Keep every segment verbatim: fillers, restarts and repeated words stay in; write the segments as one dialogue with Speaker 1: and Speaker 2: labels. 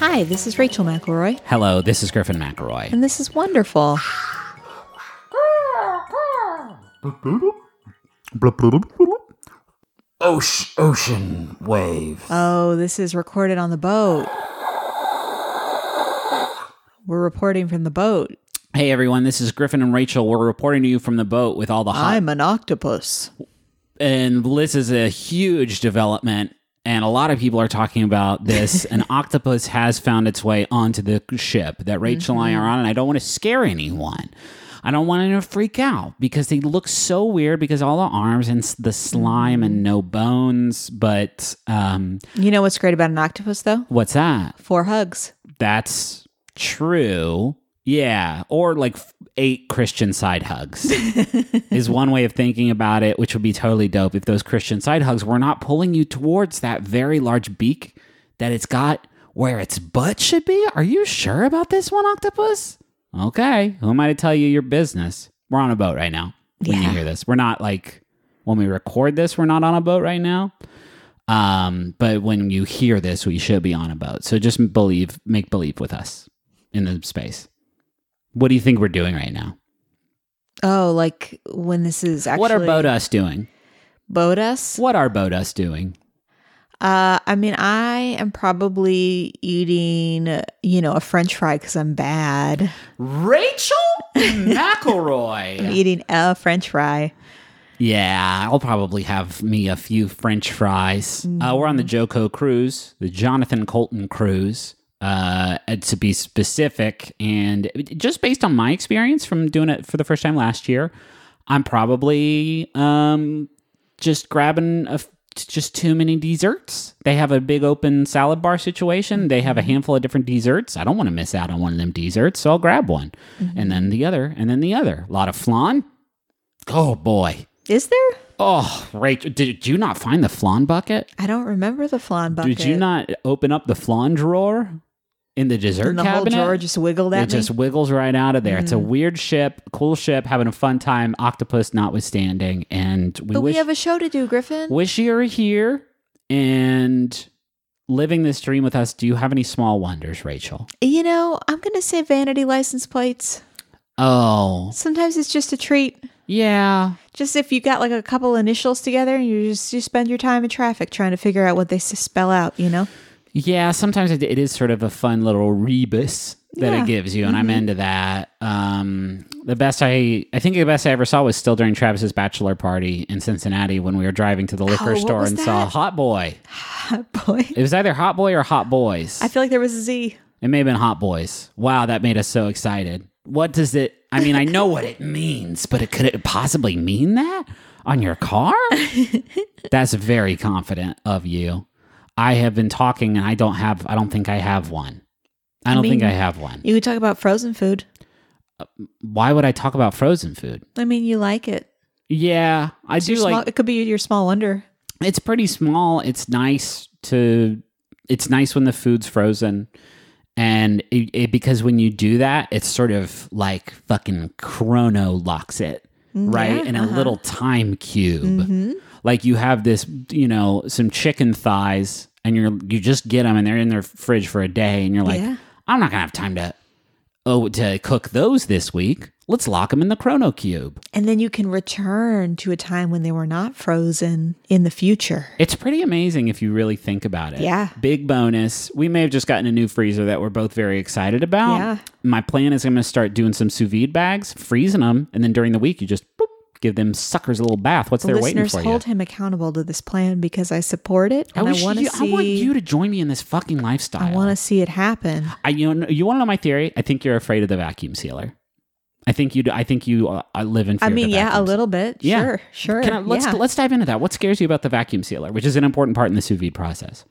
Speaker 1: Hi, this is Rachel McElroy.
Speaker 2: Hello, this is Griffin McElroy.
Speaker 1: And this is wonderful.
Speaker 2: Ocean, ocean wave.
Speaker 1: Oh, this is recorded on the boat. We're reporting from the boat.
Speaker 2: Hey everyone, this is Griffin and Rachel. We're reporting to you from the boat with all the hot...
Speaker 1: I'm an octopus.
Speaker 2: And this is a huge development, and a lot of people are talking about this. An octopus has found its way onto the ship that Rachel mm-hmm. and I are on, and I don't want to scare anyone. I don't want anyone to freak out because they look so weird because all the arms and the slime and no bones. But um,
Speaker 1: you know what's great about an octopus, though?
Speaker 2: What's that?
Speaker 1: Four hugs.
Speaker 2: That's true. Yeah, or like eight Christian side hugs is one way of thinking about it, which would be totally dope if those Christian side hugs were not pulling you towards that very large beak that it's got where its butt should be. Are you sure about this one, octopus? Okay, who am I to tell you your business? We're on a boat right now when
Speaker 1: yeah.
Speaker 2: you hear this. We're not like, when we record this, we're not on a boat right now. Um, but when you hear this, we should be on a boat. So just believe, make believe with us in the space. What do you think we're doing right now?
Speaker 1: Oh, like when this is actually...
Speaker 2: What are Boat Us doing?
Speaker 1: Boat Us?
Speaker 2: What are Boat Us doing?
Speaker 1: Uh, I mean, I am probably eating, you know, a French fry because I'm bad.
Speaker 2: Rachel McElroy.
Speaker 1: I'm eating a French fry.
Speaker 2: Yeah, I'll probably have me a few French fries. Mm. Uh, we're on the JoCo cruise, the Jonathan Colton cruise. Uh, to be specific, and just based on my experience from doing it for the first time last year, I'm probably um, just grabbing a, just too many desserts. They have a big open salad bar situation. They have a handful of different desserts. I don't want to miss out on one of them desserts, so I'll grab one, mm-hmm. and then the other, and then the other. A lot of flan. Oh boy,
Speaker 1: is there?
Speaker 2: Oh, Rachel, did you not find the flan bucket?
Speaker 1: I don't remember the flan bucket.
Speaker 2: Did you not open up the flan drawer? In the dessert
Speaker 1: and the
Speaker 2: cabinet,
Speaker 1: whole drawer just wiggled at
Speaker 2: it
Speaker 1: me?
Speaker 2: just wiggles right out of there. Mm. It's a
Speaker 1: Mm-hmm.
Speaker 2: weird ship, cool ship, having a fun time, octopus notwithstanding. And we
Speaker 1: but
Speaker 2: wish,
Speaker 1: we have a show to do, Griffin.
Speaker 2: Wish you were here and living this dream with us. Do you have any small wonders, Rachel?
Speaker 1: You know, I'm going to say vanity license plates.
Speaker 2: Oh.
Speaker 1: Sometimes it's just a treat.
Speaker 2: Yeah.
Speaker 1: Just if you got like a couple initials together and you just you spend your time in traffic trying to figure out what they spell out, you know?
Speaker 2: Yeah, sometimes it, it is sort of a fun little rebus that yeah. it gives you, and mm-hmm. I'm into that. Um, the best I, I think the best I ever saw was still during Travis's bachelor party in Cincinnati when we were driving to the liquor
Speaker 1: oh,
Speaker 2: store and that? saw Hot Boy.
Speaker 1: Hot Boy.
Speaker 2: It was either Hot Boy or Hot Boys.
Speaker 1: I feel like there was a Z.
Speaker 2: It may have been Hot Boys. Wow, that made us so excited. What does it, I mean, I know what it means, but it could it possibly mean that on your car? That's very confident of you. I have been talking, and I don't have. I don't think I have one. I don't I mean, think I have one.
Speaker 1: You could talk about frozen food.
Speaker 2: Uh, why would I talk about frozen food?
Speaker 1: I mean, you like it.
Speaker 2: Yeah, I
Speaker 1: it's
Speaker 2: do
Speaker 1: small,
Speaker 2: like.
Speaker 1: It could be your small wonder.
Speaker 2: It's pretty small. It's nice to. It's nice when the food's frozen, and it, it, because when you do that, it's sort of like fucking chrono locks it, right,
Speaker 1: yeah,
Speaker 2: in
Speaker 1: uh-huh.
Speaker 2: a little time cube.
Speaker 1: Mm-hmm.
Speaker 2: Like you have this, you know, some chicken thighs, and you're you just get them, and they're in their fridge for a day, and you're like,
Speaker 1: yeah.
Speaker 2: I'm not gonna have time to oh to cook those this week. Let's lock them in the chrono cube,
Speaker 1: and then you can return to a time when they were not frozen in the future.
Speaker 2: It's pretty amazing if you really think about it.
Speaker 1: Yeah,
Speaker 2: big bonus. We may have just gotten a new freezer that we're both very excited about.
Speaker 1: Yeah,
Speaker 2: my plan is I'm gonna start doing some sous vide bags, freezing them, and then during the week you just. Boop, give them suckers a little bath. What's there waiting for you?
Speaker 1: Listeners, hold him accountable to this plan because I support it, and I, I want to see.
Speaker 2: I want you to join me in this fucking lifestyle.
Speaker 1: I want to see it happen.
Speaker 2: I you know, you want to know my theory? I think you're afraid of the vacuum sealer. I think you. I think you uh, live in fear.
Speaker 1: I mean,
Speaker 2: of the
Speaker 1: yeah,
Speaker 2: vacuum
Speaker 1: a little bit.
Speaker 2: Yeah.
Speaker 1: Sure, sure.
Speaker 2: Can I, let's
Speaker 1: yeah.
Speaker 2: let's dive into that. What scares you about the vacuum sealer, which is an important part in the sous vide process?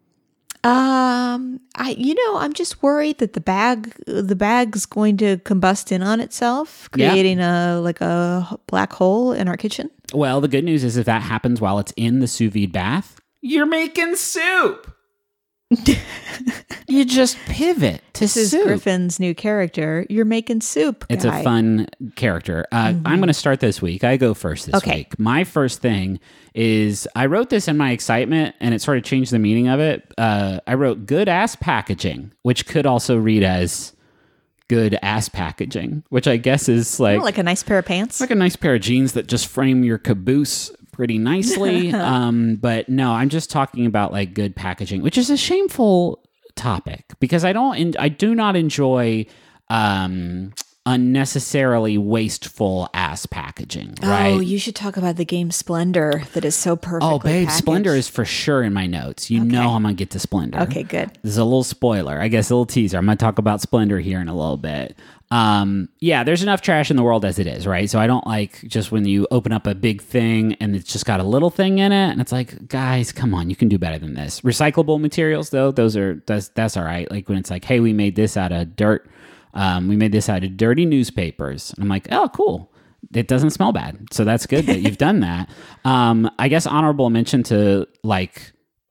Speaker 1: Um, I you know I'm just worried that the bag the bag's going to combust in on itself, creating yeah. a like a black hole in our kitchen.
Speaker 2: Well, the good news is if that happens while it's in the sous vide bath, you're making soup. You just pivot to
Speaker 1: This is
Speaker 2: soup.
Speaker 1: Griffin's new character. You're making soup, guy.
Speaker 2: It's a fun character. Uh, mm-hmm. I'm going to start this week. I go first this
Speaker 1: okay.
Speaker 2: week. My first thing is I wrote this in my excitement, and it sort of changed the meaning of it. Uh, I wrote good ass packaging, which could also read as good ass packaging, which I guess is like...
Speaker 1: Oh, like a nice pair of pants?
Speaker 2: Like a nice pair of jeans that just frame your caboose pretty nicely. um, but no, I'm just talking about like good packaging, which is a shameful topic because I don't, I do not enjoy um, unnecessarily wasteful ass packaging. Right?
Speaker 1: Oh, you should talk about the game Splendor that is so perfectly
Speaker 2: Oh, babe,
Speaker 1: packaged.
Speaker 2: Splendor is for sure in my notes. You
Speaker 1: Okay.
Speaker 2: know I'm gonna get to Splendor.
Speaker 1: Okay, good.
Speaker 2: This is a little spoiler, I guess, a little teaser. I'm gonna talk about Splendor here in a little bit. Um, yeah, there's enough trash in the world as it is, right? So I don't like just when you open up a big thing and it's just got a little thing in it, and it's like, guys, come on, you can do better than this. Recyclable materials, though, those are that's that's all right. Like when it's like, hey, we made this out of dirt. Um, we made this out of dirty newspapers. And I'm like, oh, cool. It doesn't smell bad. So that's good that you've done that. Um, I guess honorable mention to like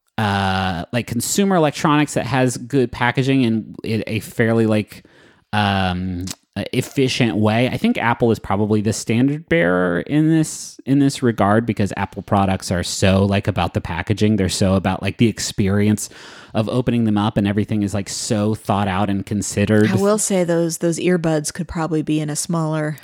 Speaker 2: uh, like consumer electronics that has good packaging in a fairly like um, efficient way. I think Apple is probably the standard bearer in this in this regard because Apple products are so like about the packaging. They're so about like the experience of opening them up, and everything is like so thought out and considered.
Speaker 1: I will say those those earbuds could probably be in a smaller...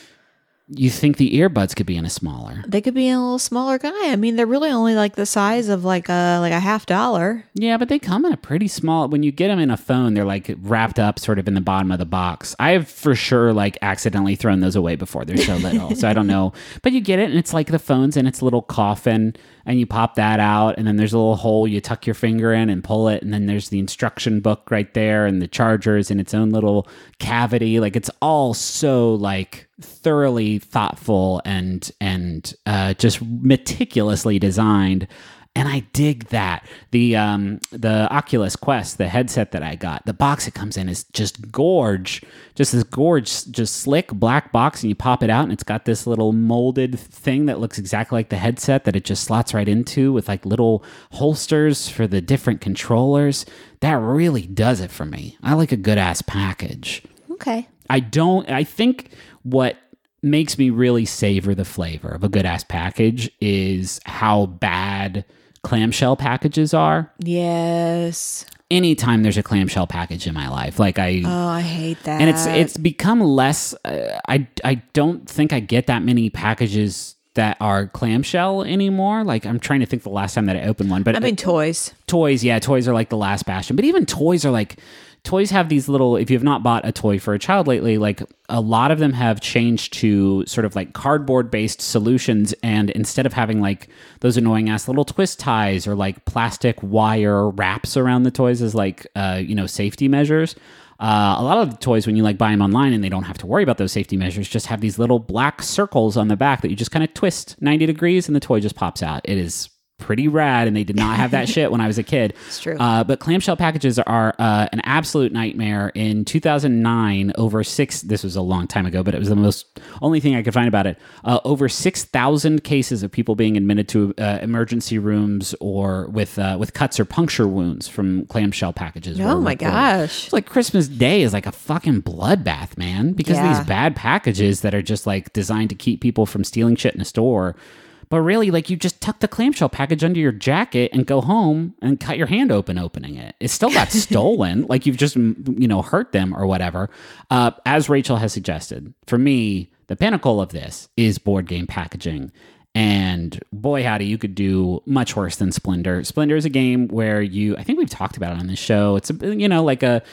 Speaker 2: You think the earbuds could be in a smaller?
Speaker 1: They could be in a little smaller guy. I mean, they're really only like the size of like a like a half dollar.
Speaker 2: Yeah, but they come in a pretty small. When you get them in a phone, they're like wrapped up sort of in the bottom of the box. I have for sure like accidentally thrown those away before. They're so little, so I don't know. But you get it, and it's like the phone's in its little coffin, and you pop that out, and then there's a little hole. You tuck your finger in and pull it, and then there's the instruction book right there, and the charger is in its own little cavity. Like it's all so like thoroughly thoughtful and and uh, just meticulously designed, and I dig that. The um the Oculus Quest, the headset that I got, the box it comes in is just gorge, just this gorge, just slick black box, and you pop it out, and it's got this little molded thing that looks exactly like the headset that it just slots right into with like little holsters for the different controllers. That really does it for me. I like a good ass package.
Speaker 1: Okay.
Speaker 2: I don't, I think what makes me really savor the flavor of a good ass package is how bad clamshell packages are.
Speaker 1: Yes.
Speaker 2: Anytime there's a clamshell package in my life, like I,
Speaker 1: Oh, I hate that.
Speaker 2: and it's it's become less. Uh, I I don't think I get that many packages that are clamshell anymore. Like I'm trying to think the last time that I opened one, but
Speaker 1: I mean, toys.
Speaker 2: Toys, yeah, toys are like the last bastion. But even toys are like, toys have these little, if you've not bought a toy for a child lately, like a lot of them have changed to sort of like cardboard based solutions. And instead of having like those annoying ass little twist ties or like plastic wire wraps around the toys as like, uh, you know, safety measures, Uh, a lot of the toys, when you like buy them online and they don't have to worry about those safety measures, just have these little black circles on the back that you just kind of twist ninety degrees and the toy just pops out. It is pretty rad, and they did not have that shit when I was a kid.
Speaker 1: It's true.
Speaker 2: Uh, but clamshell packages are uh, an absolute nightmare. In two thousand nine, over six, this was a long time ago, but it was the most, only thing I could find about it, uh, over six thousand cases of people being admitted to uh, emergency rooms or with uh, with cuts or puncture wounds from clamshell packages.
Speaker 1: Oh
Speaker 2: were
Speaker 1: my
Speaker 2: reported.
Speaker 1: gosh.
Speaker 2: It's like Christmas Day is like a fucking bloodbath, man, because
Speaker 1: Yeah.
Speaker 2: of these bad packages that are just like designed to keep people from stealing shit in a store. But really, like, you just tuck the clamshell package under your jacket and go home and cut your hand open opening it. It still got stolen. Like, you've just, you know, hurt them or whatever. Uh, as Rachel has suggested, for me, the pinnacle of this is board game packaging. And boy, howdy, you could do much worse than Splendor. Splendor is a game where you, I think we've talked about it on this show. It's, a, you know, like a...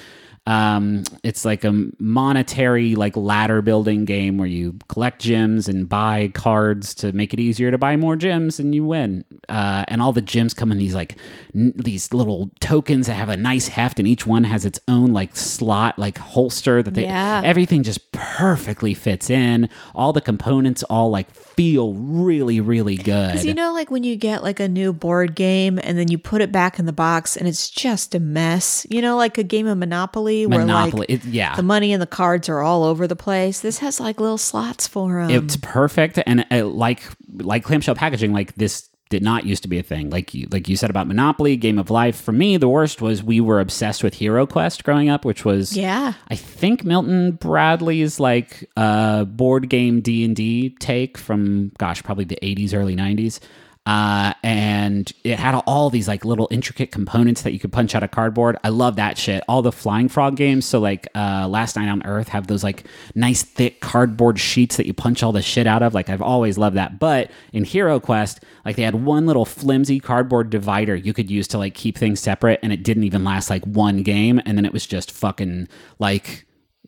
Speaker 2: Um, it's like a monetary, like ladder building game where you collect gems and buy cards to make it easier to buy more gems, and you win. Uh, and all the gems come in these like n- these little tokens that have a nice heft, and each one has its own like slot, like holster that they.
Speaker 1: Yeah.
Speaker 2: Everything just perfectly fits in. All the components all like feel really, really good.
Speaker 1: Because you know, like when you get like a new board game and then you put it back in the box and it's just a mess. You know, like a game of Monopoly. Where
Speaker 2: Monopoly,
Speaker 1: like
Speaker 2: it, yeah.
Speaker 1: the money and the cards are all over the place. This has like little slots for them.
Speaker 2: It's perfect, and uh, like like clamshell packaging, like this did not used to be a thing. Like you, like you said about Monopoly, Game of Life. For me, the worst was we were obsessed with Hero Quest growing up, which was,
Speaker 1: yeah,
Speaker 2: I think Milton Bradley's like uh, board game D and D take from, gosh, probably the eighties, early nineties. Uh, and it had all these like little intricate components that you could punch out of cardboard. I love that shit. All the Flying Frog games. So like uh, Last Night on Earth have those like nice thick cardboard sheets that you punch all the shit out of. Like I've always loved that. But in Hero Quest, like they had one little flimsy cardboard divider you could use to like keep things separate, and it didn't even last like one game, and then it was just fucking like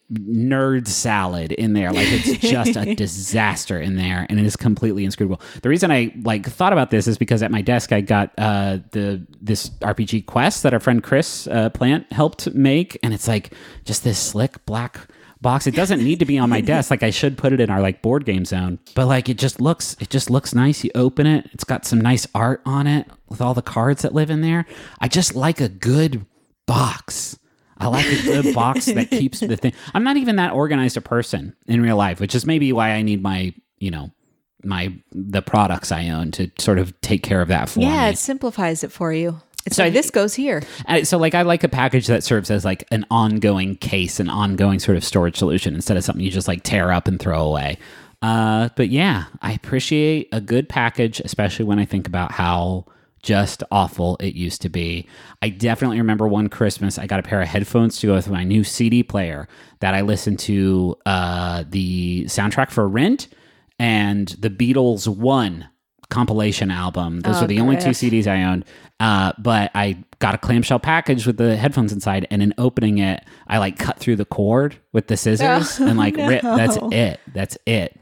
Speaker 2: nerd salad in there. Like it's just a disaster in there, and it is completely inscrutable. The reason I like thought about this is because at my desk I got uh the this R P G Quest that our friend Chris uh, Plant helped make, and it's like just this slick black box. It doesn't need to be on my desk. Like I should put it in our like board game zone, but like it just looks it just looks nice. You open it, it's got some nice art on it with all the cards that live in there. I just like a good box. I like a good box that keeps the thing. I'm not even that organized a person in real life, which is maybe why I need my, you know, my the products I own to sort of take care of that for
Speaker 1: yeah,
Speaker 2: me.
Speaker 1: Yeah, it simplifies it for you. It's
Speaker 2: so
Speaker 1: like,
Speaker 2: I,
Speaker 1: this goes here.
Speaker 2: So like I like a package that serves as like an ongoing case, an ongoing sort of storage solution instead of something you just like tear up and throw away. Uh, but yeah, I appreciate a good package, especially when I think about how just awful it used to be. I definitely remember one Christmas I got a pair of headphones to go with my new C D player that I listened to uh, the soundtrack for Rent and the Beatles One compilation album. Those
Speaker 1: oh,
Speaker 2: were the only
Speaker 1: Griff.
Speaker 2: two C Ds I owned. Uh, but I got a clamshell package with the headphones inside, and in opening it, I like cut through the cord with the scissors
Speaker 1: oh,
Speaker 2: and like
Speaker 1: no.
Speaker 2: rip. That's it. That's it.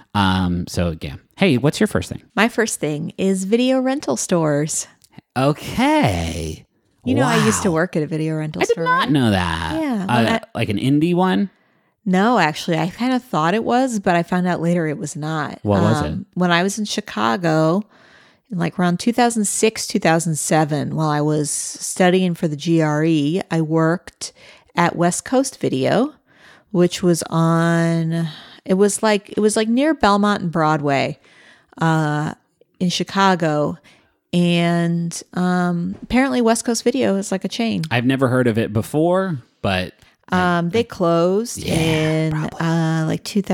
Speaker 2: Um, so yeah. Hey, what's your first thing?
Speaker 1: My first thing is video rental stores.
Speaker 2: Okay.
Speaker 1: You know,
Speaker 2: Wow.
Speaker 1: I used to work at a video rental
Speaker 2: I did
Speaker 1: store.
Speaker 2: not
Speaker 1: right?
Speaker 2: know that.
Speaker 1: Yeah,
Speaker 2: Uh,
Speaker 1: when I-
Speaker 2: like an indie one?
Speaker 1: No, actually, I kind of thought it was, but I found out later it was not.
Speaker 2: What was it?
Speaker 1: When I was in Chicago, in like around two thousand six, two thousand seven, while I was studying for the G R E, I worked at West Coast Video, which was on, it was like, it was like near Belmont and Broadway uh, in Chicago. And um, apparently West Coast Video is like a chain.
Speaker 2: I've never heard of it before, but
Speaker 1: Um, they closed
Speaker 2: Yeah,
Speaker 1: in uh, like two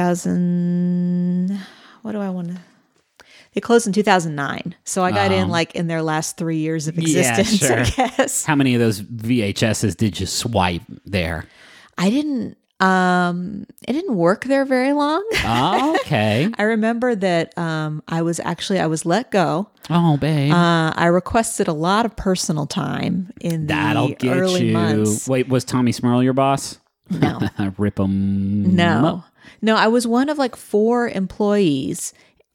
Speaker 1: thousand. What do I want to? They closed in two thousand nine. So I got in
Speaker 2: Um,
Speaker 1: like in their last three years of
Speaker 2: yeah,
Speaker 1: existence,
Speaker 2: sure.
Speaker 1: I guess.
Speaker 2: how many of those V H S's did you swipe there?
Speaker 1: I didn't. Um, I didn't work there very long.
Speaker 2: Okay.
Speaker 1: I remember that um, I was actually I was let go.
Speaker 2: Oh, babe.
Speaker 1: Uh, I requested a lot of personal time in the
Speaker 2: That'll get
Speaker 1: early
Speaker 2: you.
Speaker 1: months.
Speaker 2: Wait, was Tommy Smurl your boss?
Speaker 1: No.
Speaker 2: Rip him.
Speaker 1: No, no, I was one of like four employees,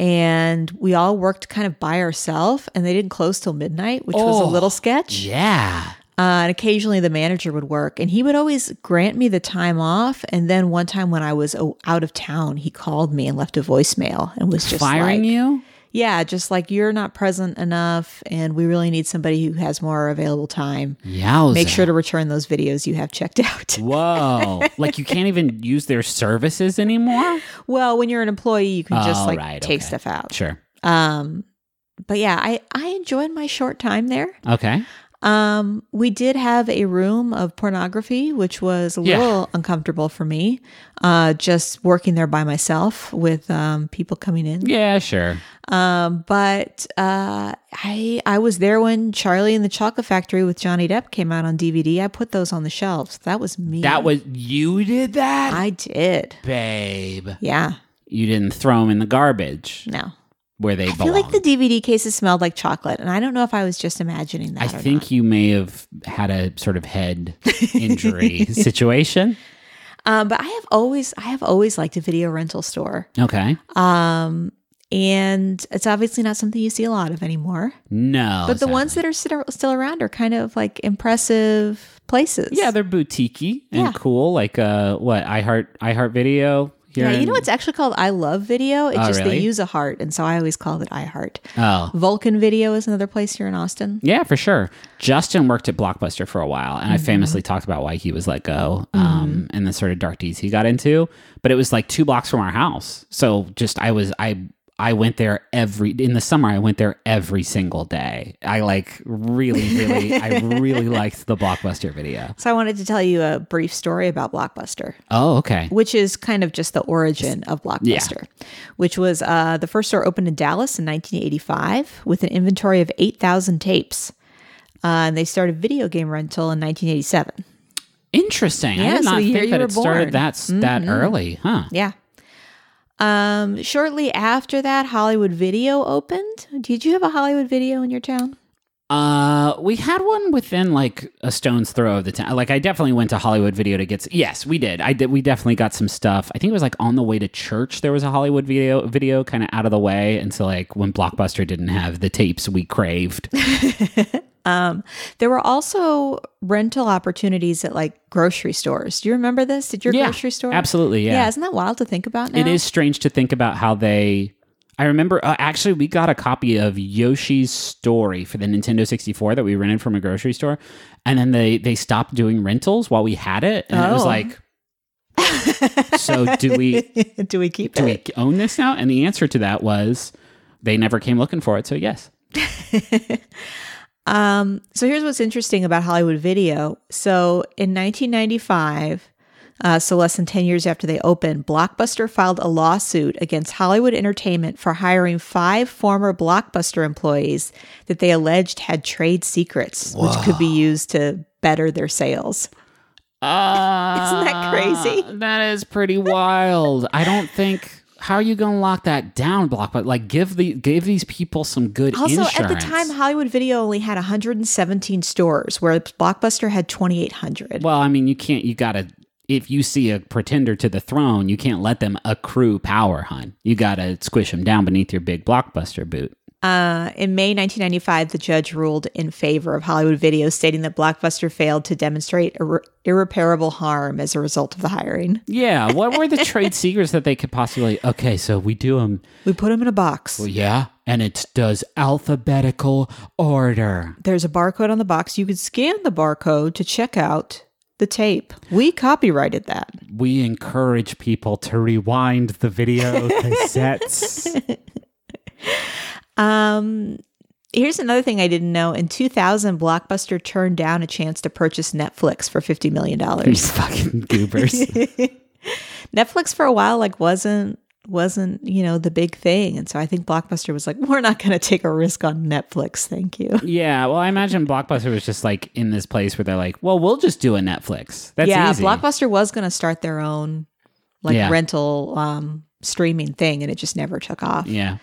Speaker 1: and we all worked kind of by ourselves, and they didn't close till midnight, which was a
Speaker 2: Oh,
Speaker 1: little sketch.
Speaker 2: Yeah.
Speaker 1: Uh, and occasionally the manager would work, and he would always grant me the time off. And then one time when I was oh, out of town, he called me and left a voicemail and was just
Speaker 2: Firing
Speaker 1: like,
Speaker 2: you?
Speaker 1: yeah, just like, you're not present enough, and we really need somebody who has more available time.
Speaker 2: Yowza.
Speaker 1: Make sure to return those videos you have checked out.
Speaker 2: Whoa. Like you can't even use their services anymore?
Speaker 1: Well, when you're an employee, you can just
Speaker 2: Oh,
Speaker 1: like
Speaker 2: right,
Speaker 1: take
Speaker 2: okay.
Speaker 1: stuff out.
Speaker 2: Sure.
Speaker 1: Um, but yeah, I, I enjoyed my short time there.
Speaker 2: Okay.
Speaker 1: Um, we did have a room of pornography, which was a
Speaker 2: Yeah.
Speaker 1: little uncomfortable for me. Uh, just working there by myself with um, people coming in.
Speaker 2: Yeah, sure.
Speaker 1: Um, but uh, I I was there when Charlie and the Chocolate Factory with Johnny Depp came out on D V D. I put those on the shelves. That was me.
Speaker 2: That was you did that?
Speaker 1: I did.
Speaker 2: Babe.
Speaker 1: Yeah.
Speaker 2: You didn't throw them in the garbage
Speaker 1: No.
Speaker 2: where they
Speaker 1: I
Speaker 2: belong.
Speaker 1: feel like the D V D cases smelled like chocolate, and I don't know if I was just imagining that.
Speaker 2: I
Speaker 1: or
Speaker 2: think
Speaker 1: not.
Speaker 2: you may have had a sort of head injury situation.
Speaker 1: Um, but I have always, I have always liked a video rental store.
Speaker 2: Okay.
Speaker 1: Um, and it's obviously not something you see a lot of anymore.
Speaker 2: No.
Speaker 1: But the
Speaker 2: sadly.
Speaker 1: ones that are still still around are kind of like impressive places.
Speaker 2: Yeah, they're boutiquey and
Speaker 1: Yeah.
Speaker 2: cool. Like uh, what iHeart iHeart Video.
Speaker 1: Yeah, you
Speaker 2: in-
Speaker 1: know what's actually called I Love Video? It's
Speaker 2: Oh,
Speaker 1: just
Speaker 2: really?
Speaker 1: they use a heart, and so I always call it iHeart.
Speaker 2: Oh.
Speaker 1: Vulcan Video is another place here in Austin.
Speaker 2: Yeah, for sure. Justin worked at Blockbuster for a while, and I
Speaker 1: Mm-hmm.
Speaker 2: famously talked about why he was let go um, and the sort of dark deeds he got into. But it was like two blocks from our house, so just I was I I went there every in the summer. I went there every single day. I like really, really, I really liked the Blockbuster Video.
Speaker 1: So I wanted to tell you a brief story about Blockbuster.
Speaker 2: Oh, okay.
Speaker 1: Which is kind of just the origin of Blockbuster, yeah. which was uh, the first store opened in Dallas in nineteen eighty-five with an inventory of eight thousand tapes. Uh, and they started video game rental in nineteen eighty-seven.
Speaker 2: Interesting.
Speaker 1: Yeah,
Speaker 2: I did
Speaker 1: so
Speaker 2: not
Speaker 1: the year
Speaker 2: think
Speaker 1: you
Speaker 2: that
Speaker 1: were
Speaker 2: it started
Speaker 1: born.
Speaker 2: that, mm-hmm. that early, huh?
Speaker 1: Yeah. Um, shortly after that, Hollywood Video opened. Did you have a Hollywood Video in your town?
Speaker 2: Uh, we had one within like a stone's throw of the town. Like I definitely went to Hollywood Video to get. S- yes, we did. I did. We definitely got some stuff. I think it was like on the way to church. There was a Hollywood Video, video kind of out of the way, and so like when Blockbuster didn't have the tapes we craved.
Speaker 1: Um, there were also rental opportunities at like grocery stores. Do you remember this? Did your
Speaker 2: yeah,
Speaker 1: grocery store?
Speaker 2: Absolutely, yeah.
Speaker 1: Yeah, isn't that wild to think about now?
Speaker 2: It is strange to think about how they... I remember, uh, actually, we got a copy of Yoshi's Story for the Nintendo sixty-four that we rented from a grocery store, and then they, they stopped doing rentals while we had it, and oh. it was like... so do we...
Speaker 1: do we keep
Speaker 2: do
Speaker 1: it?
Speaker 2: Do we own this now? And the answer to that was they never came looking for it, so yes.
Speaker 1: Um, so here's what's interesting about Hollywood Video. So in nineteen ninety-five, uh, so less than ten years after they opened, Blockbuster filed a lawsuit against Hollywood Entertainment for hiring five former Blockbuster employees that they alleged had trade secrets, Whoa. which could be used to better their sales.
Speaker 2: Uh,
Speaker 1: Isn't that crazy?
Speaker 2: That is pretty wild. I don't think... How are you going to lock that down, Blockbuster? Like, give the give these people some good
Speaker 1: also,
Speaker 2: insurance.
Speaker 1: Also, at the time, Hollywood Video only had one hundred seventeen stores, where Blockbuster had twenty-eight hundred.
Speaker 2: Well, I mean, you can't, you got to, if you see a pretender to the throne, you can't let them accrue power, hun. You got to squish them down beneath your big Blockbuster boot.
Speaker 1: Uh, in May nineteen ninety-five, the judge ruled in favor of Hollywood Video, stating that Blockbuster failed to demonstrate irre- irreparable harm as a result of the hiring.
Speaker 2: Yeah, what were the trade secrets that they could possibly... Okay, so we do them...
Speaker 1: We put them in a box.
Speaker 2: Well, yeah, and it does alphabetical order.
Speaker 1: There's a barcode on the box. You could scan the barcode to check out the tape. We copyrighted that.
Speaker 2: We encourage people to rewind the video cassettes.
Speaker 1: Um, here's another thing I didn't know. In two thousand, Blockbuster turned down a chance to purchase Netflix for fifty million dollars.
Speaker 2: These fucking goobers.
Speaker 1: Netflix for a while, like, wasn't, wasn't, you know, the big thing. And so I think Blockbuster was like, we're not going to take a risk on Netflix. Thank you.
Speaker 2: Yeah. Well, I imagine Blockbuster was just like in this place where they're like, well, we'll just do a Netflix. That's
Speaker 1: yeah,
Speaker 2: easy.
Speaker 1: Blockbuster was going to start their own like
Speaker 2: yeah.
Speaker 1: rental um, streaming thing, and it just never took off.
Speaker 2: Yeah.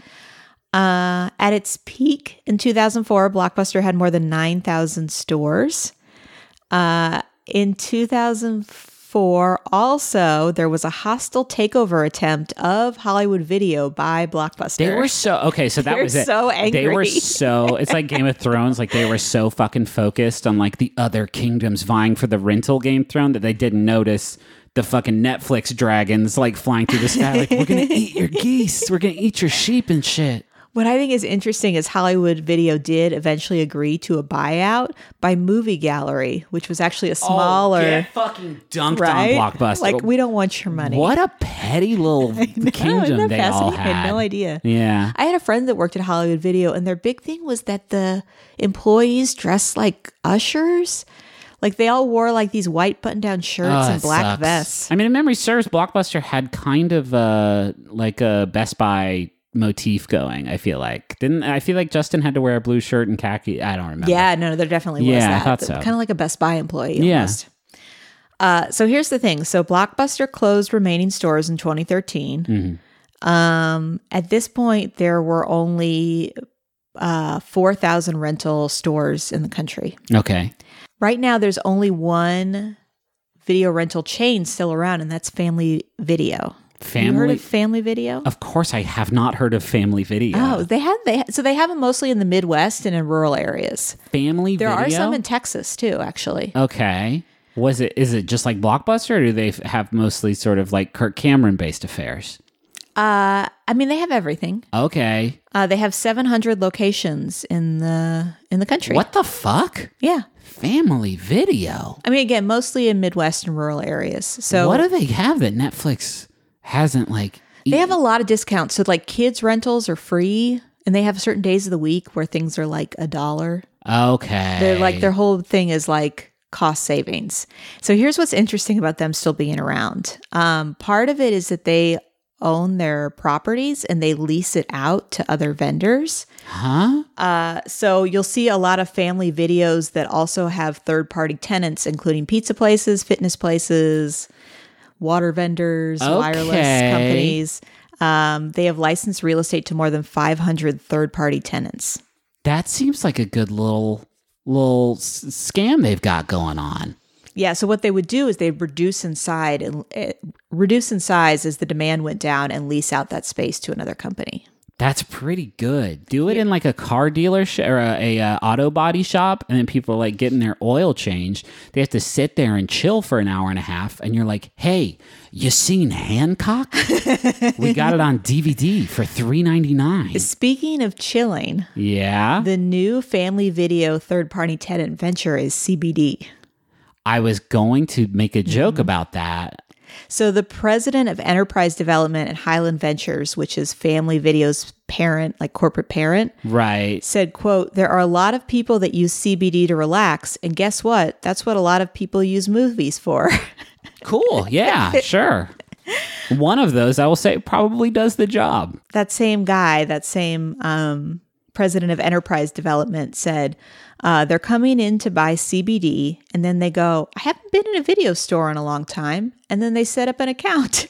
Speaker 1: Uh, at its peak in two thousand four, Blockbuster had more than nine thousand stores. Uh, in two thousand four, also, there was a hostile takeover attempt of Hollywood Video by Blockbuster.
Speaker 2: They were so, okay, so that
Speaker 1: They're
Speaker 2: was it.
Speaker 1: so angry.
Speaker 2: They were so, it's like Game of Thrones, like they were so fucking focused on like the other kingdoms vying for the rental Game Throne that they didn't notice the fucking Netflix dragons like flying through the sky like, we're going to eat your geese, we're going to eat your sheep and shit.
Speaker 1: What I think is interesting is Hollywood Video did eventually agree to a buyout by Movie Gallery, which was actually a smaller...
Speaker 2: Oh, get fucking dunked
Speaker 1: right?
Speaker 2: on Blockbuster.
Speaker 1: Like, we don't want your money.
Speaker 2: What a petty little
Speaker 1: know,
Speaker 2: kingdom they all had.
Speaker 1: I had no idea.
Speaker 2: Yeah.
Speaker 1: I had a friend that worked at Hollywood Video, and their big thing was that the employees dressed like ushers. Like, they all wore, like, these white button-down shirts
Speaker 2: Oh,
Speaker 1: and black
Speaker 2: sucks.
Speaker 1: vests.
Speaker 2: I mean, if memory serves, Blockbuster had kind of uh, like a Best Buy motif going. I feel like didn't I feel like Justin had to wear a blue shirt and khaki. I don't remember.
Speaker 1: Yeah, no, there definitely was
Speaker 2: Yeah,
Speaker 1: that.
Speaker 2: I thought so.
Speaker 1: Kind of like a Best Buy employee
Speaker 2: Yeah.
Speaker 1: almost. Uh, so here's the thing. So Blockbuster closed remaining stores in twenty thirteen.
Speaker 2: Mm-hmm.
Speaker 1: Um, at this point, there were only uh, four thousand rental stores in the country.
Speaker 2: Okay.
Speaker 1: Right now, there's only one video rental chain still around, and that's Family Video.
Speaker 2: Family.
Speaker 1: You heard of Family Video?
Speaker 2: Of course, I have not heard of Family Video.
Speaker 1: Oh, they have they so they have them mostly in the Midwest and in rural areas.
Speaker 2: Family
Speaker 1: There
Speaker 2: Video.
Speaker 1: are some in Texas too, actually.
Speaker 2: Okay. Was it? Is it just like Blockbuster, or do they f- have mostly sort of like Kirk Cameron based affairs?
Speaker 1: Uh, I mean, they have everything.
Speaker 2: Okay.
Speaker 1: Uh, they have seven hundred locations in the in the country.
Speaker 2: What the fuck?
Speaker 1: Yeah.
Speaker 2: Family Video.
Speaker 1: I mean, again, mostly in Midwest and rural areas. So
Speaker 2: what do they have that Netflix hasn't like?
Speaker 1: They have a lot of discounts. So like kids rentals are free, and they have certain days of the week where things are like a dollar.
Speaker 2: Okay.
Speaker 1: They're like their whole thing is like cost savings. So here's what's interesting about them still being around. Um, part of it is that they own their properties and they lease it out to other vendors.
Speaker 2: Huh?
Speaker 1: Uh, so you'll see a lot of family videos that also have third-party tenants, including pizza places, fitness places, water vendors,
Speaker 2: Okay.
Speaker 1: wireless companies. Um, they have licensed real estate to more than five hundred third-party tenants.
Speaker 2: That seems like a good little little s- scam they've got going on.
Speaker 1: Yeah, so what they would do is they'd reduce inside and uh, reduce in size as the demand went down and lease out that space to another company.
Speaker 2: That's pretty good. Do it in like a car dealership or a, a uh, auto body shop, and then people are like getting their oil changed. They have to sit there and chill for an hour and a half, and you're like, "Hey, you seen Hancock? We got it on D V D for three ninety-nine."
Speaker 1: Speaking of chilling,
Speaker 2: Yeah,
Speaker 1: the new family video third-party tenant venture is C B D.
Speaker 2: I was going to make a joke about that.
Speaker 1: So the president of enterprise development at Highland Ventures, which is Family Video's parent, like corporate parent,
Speaker 2: Right.
Speaker 1: said, quote, "There are a lot of people that use C B D to relax. And guess what? That's what a lot of people use movies for."
Speaker 2: Cool. Yeah, sure. One of those, I will say, probably does the job.
Speaker 1: That same guy, that same um, president of enterprise development said, uh, they're coming in to buy C B D. And then they go, "I haven't been in a video store in a long time." And then they set up an account.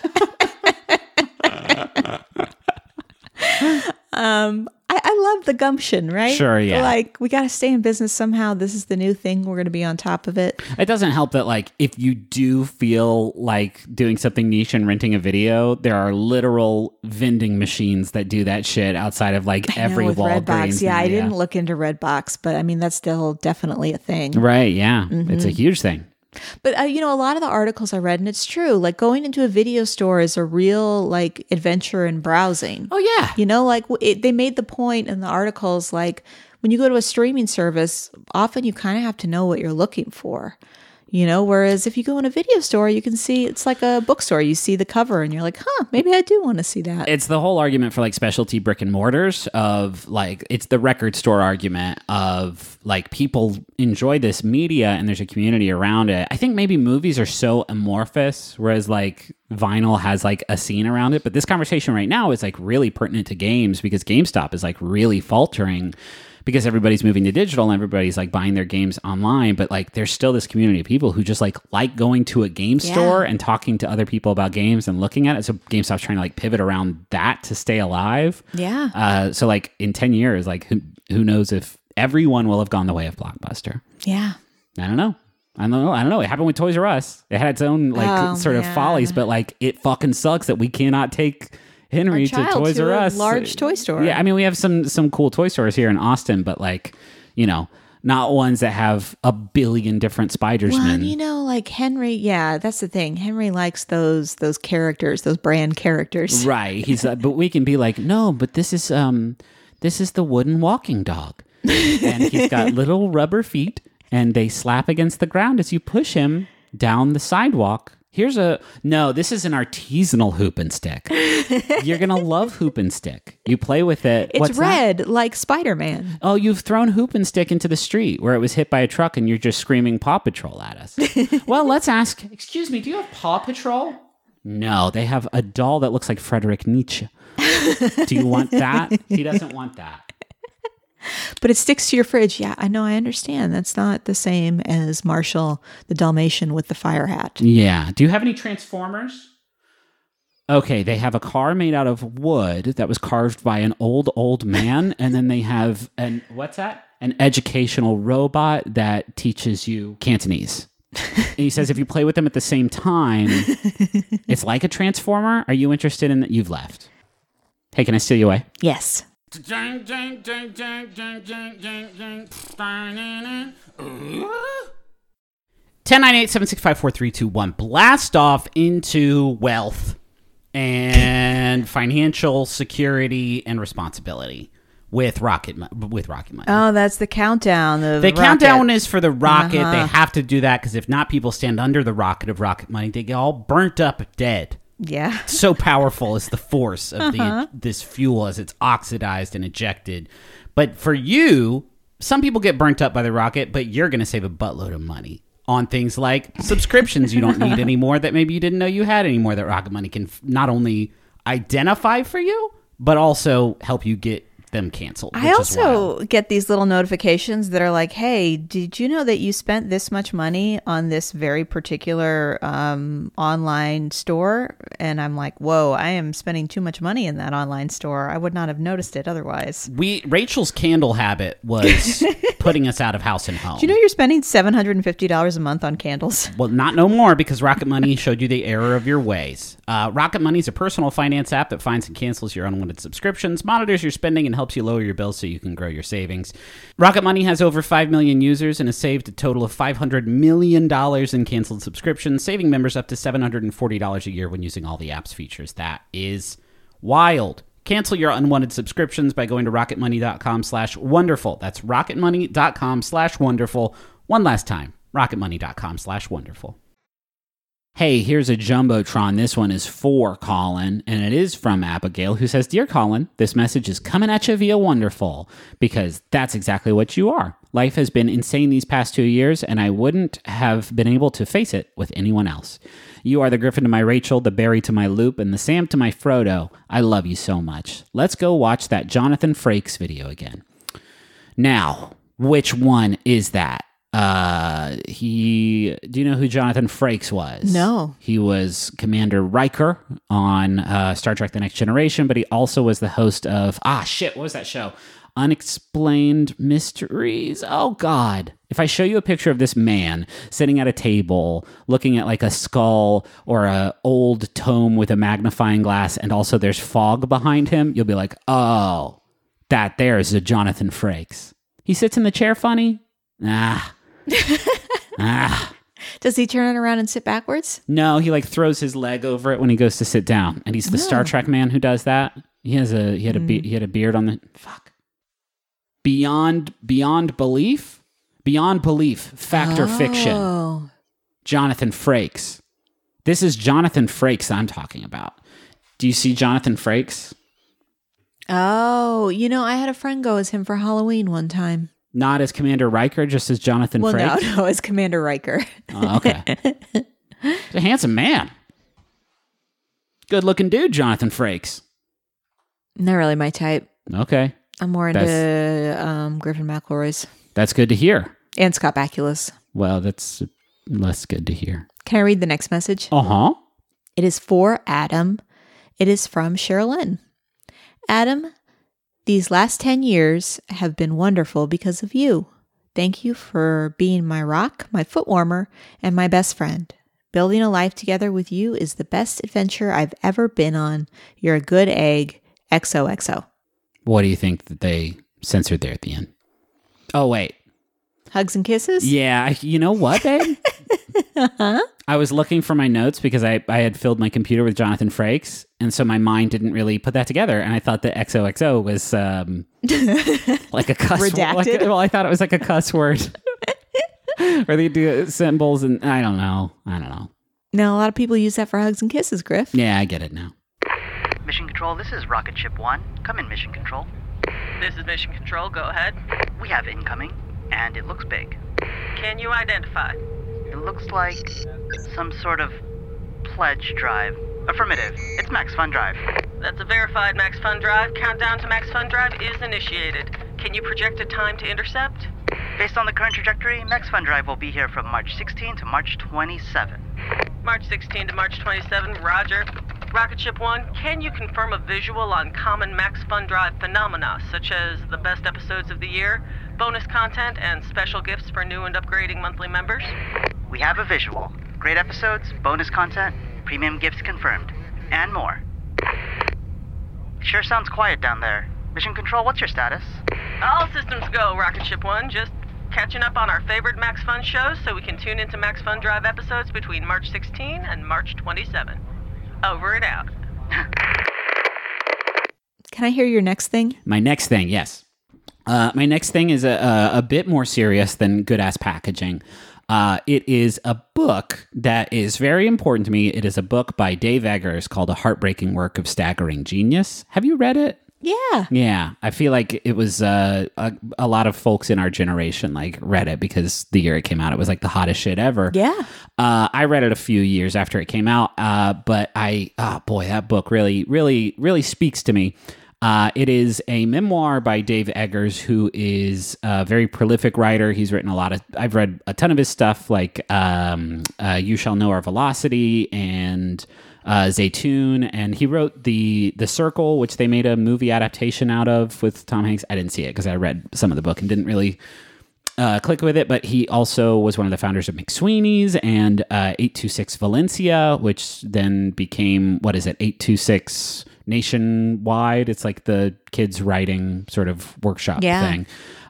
Speaker 1: um, I, I love the gumption, right?
Speaker 2: Sure, yeah.
Speaker 1: Like, we got to stay in business somehow. This is the new thing. We're going to be on top of it.
Speaker 2: It doesn't help that, like, if you do feel like doing something niche and renting a video, there are literal vending machines that do that shit outside of like
Speaker 1: I
Speaker 2: every
Speaker 1: know, with
Speaker 2: Walgreens.
Speaker 1: Redbox. Yeah,
Speaker 2: now,
Speaker 1: I didn't look into Redbox, but I mean, that's still definitely a thing.
Speaker 2: Right, yeah.
Speaker 1: Mm-hmm.
Speaker 2: It's a huge thing.
Speaker 1: But, uh, you know, a lot of the articles I read, and it's true, like going into a video store is a real, like, adventure in browsing.
Speaker 2: Oh, yeah.
Speaker 1: You know, like it, they made the point in the articles, like when you go to a streaming service, often you kind of have to know what you're looking for, you know, whereas if you go in a video store, you can see it's like a bookstore. You see the cover and you're like, huh, maybe I do want to see that.
Speaker 2: It's the whole argument for like specialty brick and mortars of like, it's the record store argument of like people enjoy this media and there's a community around it. I think maybe movies are so amorphous, whereas like vinyl has like a scene around it. But this conversation right now is like really pertinent to games because GameStop is like really faltering because everybody's moving to digital and everybody's like buying their games online. But like there's still this community of people who just like like going to a game
Speaker 1: Yeah.
Speaker 2: store and talking to other people about games and looking at it. So GameStop's trying to like pivot around that to stay alive.
Speaker 1: Yeah.
Speaker 2: Uh, so like in ten years, like who, who knows if everyone will have gone the way of Blockbuster.
Speaker 1: Yeah.
Speaker 2: I don't know. I don't know. I don't know. It happened with Toys R Us. It had its own like
Speaker 1: Oh,
Speaker 2: sort of
Speaker 1: man.
Speaker 2: follies, but like it fucking sucks that we cannot take Henry
Speaker 1: Our
Speaker 2: to
Speaker 1: child
Speaker 2: Toys
Speaker 1: to
Speaker 2: R
Speaker 1: a
Speaker 2: Us.
Speaker 1: large toy store.
Speaker 2: Yeah, I mean we have some some cool toy stores here in Austin, but like you know, not ones that have a billion different Spidersmen.
Speaker 1: Well, and you know, like Henry, yeah, that's the thing. Henry likes those those characters, those brand characters.
Speaker 2: Right. He's uh, but we can be like, no, but this is um this is the wooden walking dog. And he's got little rubber feet and they slap against the ground as you push him down the sidewalk. Here's a no, this is an artisanal hoop and stick. You're gonna love hoop and stick. You play with it.
Speaker 1: It's
Speaker 2: What's that?
Speaker 1: red, like Spider-Man.
Speaker 2: Oh, you've thrown hoop and stick into the street where it was hit by a truck and you're just screaming Paw Patrol at us. Well, let's ask, excuse me, do you have Paw Patrol? No, they have a doll that looks like Frederick Nietzsche. Do you want that? He doesn't want that.
Speaker 1: But it sticks to your fridge. Yeah, I know, I understand. That's not the same as Marshall, the Dalmatian with the fire hat.
Speaker 2: Yeah. Do you have any Transformers? Okay, they have a car made out of wood that was carved by an old, old man. And then they have an, what's that? An educational robot that teaches you Cantonese. And he says if you play with them at the same time, it's like a Transformer. Are you interested in that? You've left. Hey, can I steal you away?
Speaker 1: Yes.
Speaker 2: ten nine eight seven six five four three two one. Blast off into wealth and financial security and responsibility with Rocket Mo- with Rocket Money.
Speaker 1: Oh, that's the countdown. Of
Speaker 2: The
Speaker 1: rocket.
Speaker 2: countdown is for the rocket. They
Speaker 1: Uh-huh.
Speaker 2: have to do that because if not, people stand under the rocket of Rocket Money. They get all burnt up dead.
Speaker 1: Yeah.
Speaker 2: So powerful is the force of
Speaker 1: Uh-huh.
Speaker 2: the this fuel as it's oxidized and ejected. But for you, some people get burnt up by the rocket, but you're going to save a buttload of money on things like subscriptions you don't need anymore that maybe you didn't know you had anymore that Rocket Money can f- not only identify for you, but also help you get them canceled.
Speaker 1: I also get these little notifications that are like, hey, did you know that you spent this much money on this very particular um, online store? And I'm like, whoa, I am spending too much money in that online store. I would not have noticed it otherwise.
Speaker 2: We Rachel's candle habit was putting us out of house and home.
Speaker 1: Do you know you're spending seven hundred fifty dollars a month on candles?
Speaker 2: Well, not no more, because Rocket Money showed you the error of your ways. Uh, Rocket Money is a personal finance app that finds and cancels your unwanted subscriptions, monitors your spending, and helps you lower your bills so you can grow your savings. Rocket Money has over five million users and has saved a total of five hundred million dollars in canceled subscriptions, saving members up to seven hundred forty dollars a year when using all the app's features. That is wild. Cancel your unwanted subscriptions by going to rocketmoney.com slash wonderful. That's rocketmoney.com slash wonderful. One last time, rocketmoney.com slash wonderful. Hey, here's a Jumbotron. This one is for Colin, and it is from Abigail, who says, Dear Colin, this message is coming at you via Wonderful, because that's exactly what you are. Life has been insane these past two years, and I wouldn't have been able to face it with anyone else. You are the Griffin to my Rachel, the Barry to my Loop, and the Sam to my Frodo. I love you so much. Let's go watch that Jonathan Frakes video again. Now, which one is that? Uh, he, do you know who Jonathan Frakes was?
Speaker 1: No.
Speaker 2: He was Commander Riker on uh, Star Trek The Next Generation, but he also was the host of, ah, shit, what was that show? Unexplained Mysteries. Oh, God. If I show you a picture of this man sitting at a table, looking at like a skull or a old tome with a magnifying glass, and also there's fog behind him, you'll be like, oh, that there is a Jonathan Frakes. He sits in the chair funny? Ah. ah.
Speaker 1: Does he turn it around and sit backwards?
Speaker 2: No, he like throws his leg over it when he goes to sit down, and he's the
Speaker 1: No.
Speaker 2: Star Trek man who does that. He has a he had a be-
Speaker 1: Mm.
Speaker 2: he had a beard on the fuck. Beyond beyond belief, beyond belief, fact or fiction.
Speaker 1: Oh.
Speaker 2: Jonathan Frakes. This is Jonathan Frakes I'm talking about. Do you see Jonathan Frakes?
Speaker 1: Oh, you know, I had a friend go as him for Halloween one time.
Speaker 2: Not as Commander Riker, just as Jonathan
Speaker 1: Well,
Speaker 2: Frakes?
Speaker 1: no, no, as Commander Riker.
Speaker 2: Oh, okay. He's a handsome man. Good looking dude, Jonathan Frakes.
Speaker 1: Not really my type.
Speaker 2: Okay.
Speaker 1: I'm more into um, Griffin McElroy's
Speaker 2: That's good to hear.
Speaker 1: and Scott Bakula's.
Speaker 2: Well, that's less good to hear.
Speaker 1: Can I read the next message?
Speaker 2: Uh-huh.
Speaker 1: It is for Adam. It is from Sherilyn. Adam, these last ten years have been wonderful because of you. Thank you for being my rock, my foot warmer, and my best friend. Building a life together with you is the best adventure I've ever been on. You're a good egg. X O X O.
Speaker 2: What do you think that they censored there at the end? Oh, wait.
Speaker 1: Hugs and kisses?
Speaker 2: Yeah, I, you know what, babe?
Speaker 1: Uh-huh.
Speaker 2: I was looking for my notes because I, I had filled my computer with Jonathan Frakes, and so my mind didn't really put that together, and I thought that X O X O was um, like a cuss word.
Speaker 1: Redacted?
Speaker 2: Like, well, I thought it was like a cuss word. Or they do symbols, and I don't know. I don't know.
Speaker 1: Now, a lot of people use that for hugs and kisses, Griff.
Speaker 2: Yeah, I get it now.
Speaker 3: Mission Control, this is Rocket Ship one. Come in, Mission Control.
Speaker 4: This is Mission Control, go ahead.
Speaker 3: We have incoming, and it looks big.
Speaker 4: Can you identify?
Speaker 3: It looks like some sort of pledge drive. Affirmative. It's Max Fun Drive.
Speaker 4: That's a verified Max Fun Drive. Countdown to Max Fun Drive is initiated. Can you project a time to intercept?
Speaker 3: Based on the current trajectory, Max Fun Drive will be here from March sixteenth to March twenty-seventh.
Speaker 4: March sixteenth to March twenty-seventh, roger. Rocket Ship one, can you confirm a visual on common Max Fun Drive phenomena, such as the best episodes of the year, bonus content, and special gifts for new and upgrading monthly members?
Speaker 3: We have a visual. Great episodes, bonus content, premium gifts confirmed, and more. Sure sounds quiet down there. Mission Control, what's your status?
Speaker 4: All systems go, Rocket Ship one. Just catching up on our favorite Max Fun shows so we can tune into Max Fun Drive episodes between March sixteenth and March twenty-seventh. Over and out.
Speaker 1: Can I hear your next thing?
Speaker 2: My next thing, yes. Uh, my next thing is a, a, a bit more serious than good-ass packaging. Uh, it is a book that is very important to me. It is a book by Dave Eggers called A Heartbreaking Work of Staggering Genius. Have you read it?
Speaker 1: Yeah.
Speaker 2: Yeah. I feel like it was uh, a, a lot of folks in our generation like read it because the year it came out, it was like the hottest shit ever.
Speaker 1: Yeah.
Speaker 2: Uh, I read it a few years after it came out, uh, but I, oh boy, that book really, really, really speaks to me. Uh, it is a memoir by Dave Eggers, who is a very prolific writer. He's written a lot of, I've read a ton of his stuff, like um, uh, You Shall Know Our Velocity and uh, Zaytoon. And he wrote the The Circle, which they made a movie adaptation out of with Tom Hanks. I didn't see it because I read some of the book and didn't really uh, click with it. But he also was one of the founders of McSweeney's and uh, eight two six Valencia, which then became, what is it, eight two six Nationwide. It's like the kids writing sort of workshop
Speaker 1: yeah.
Speaker 2: thing.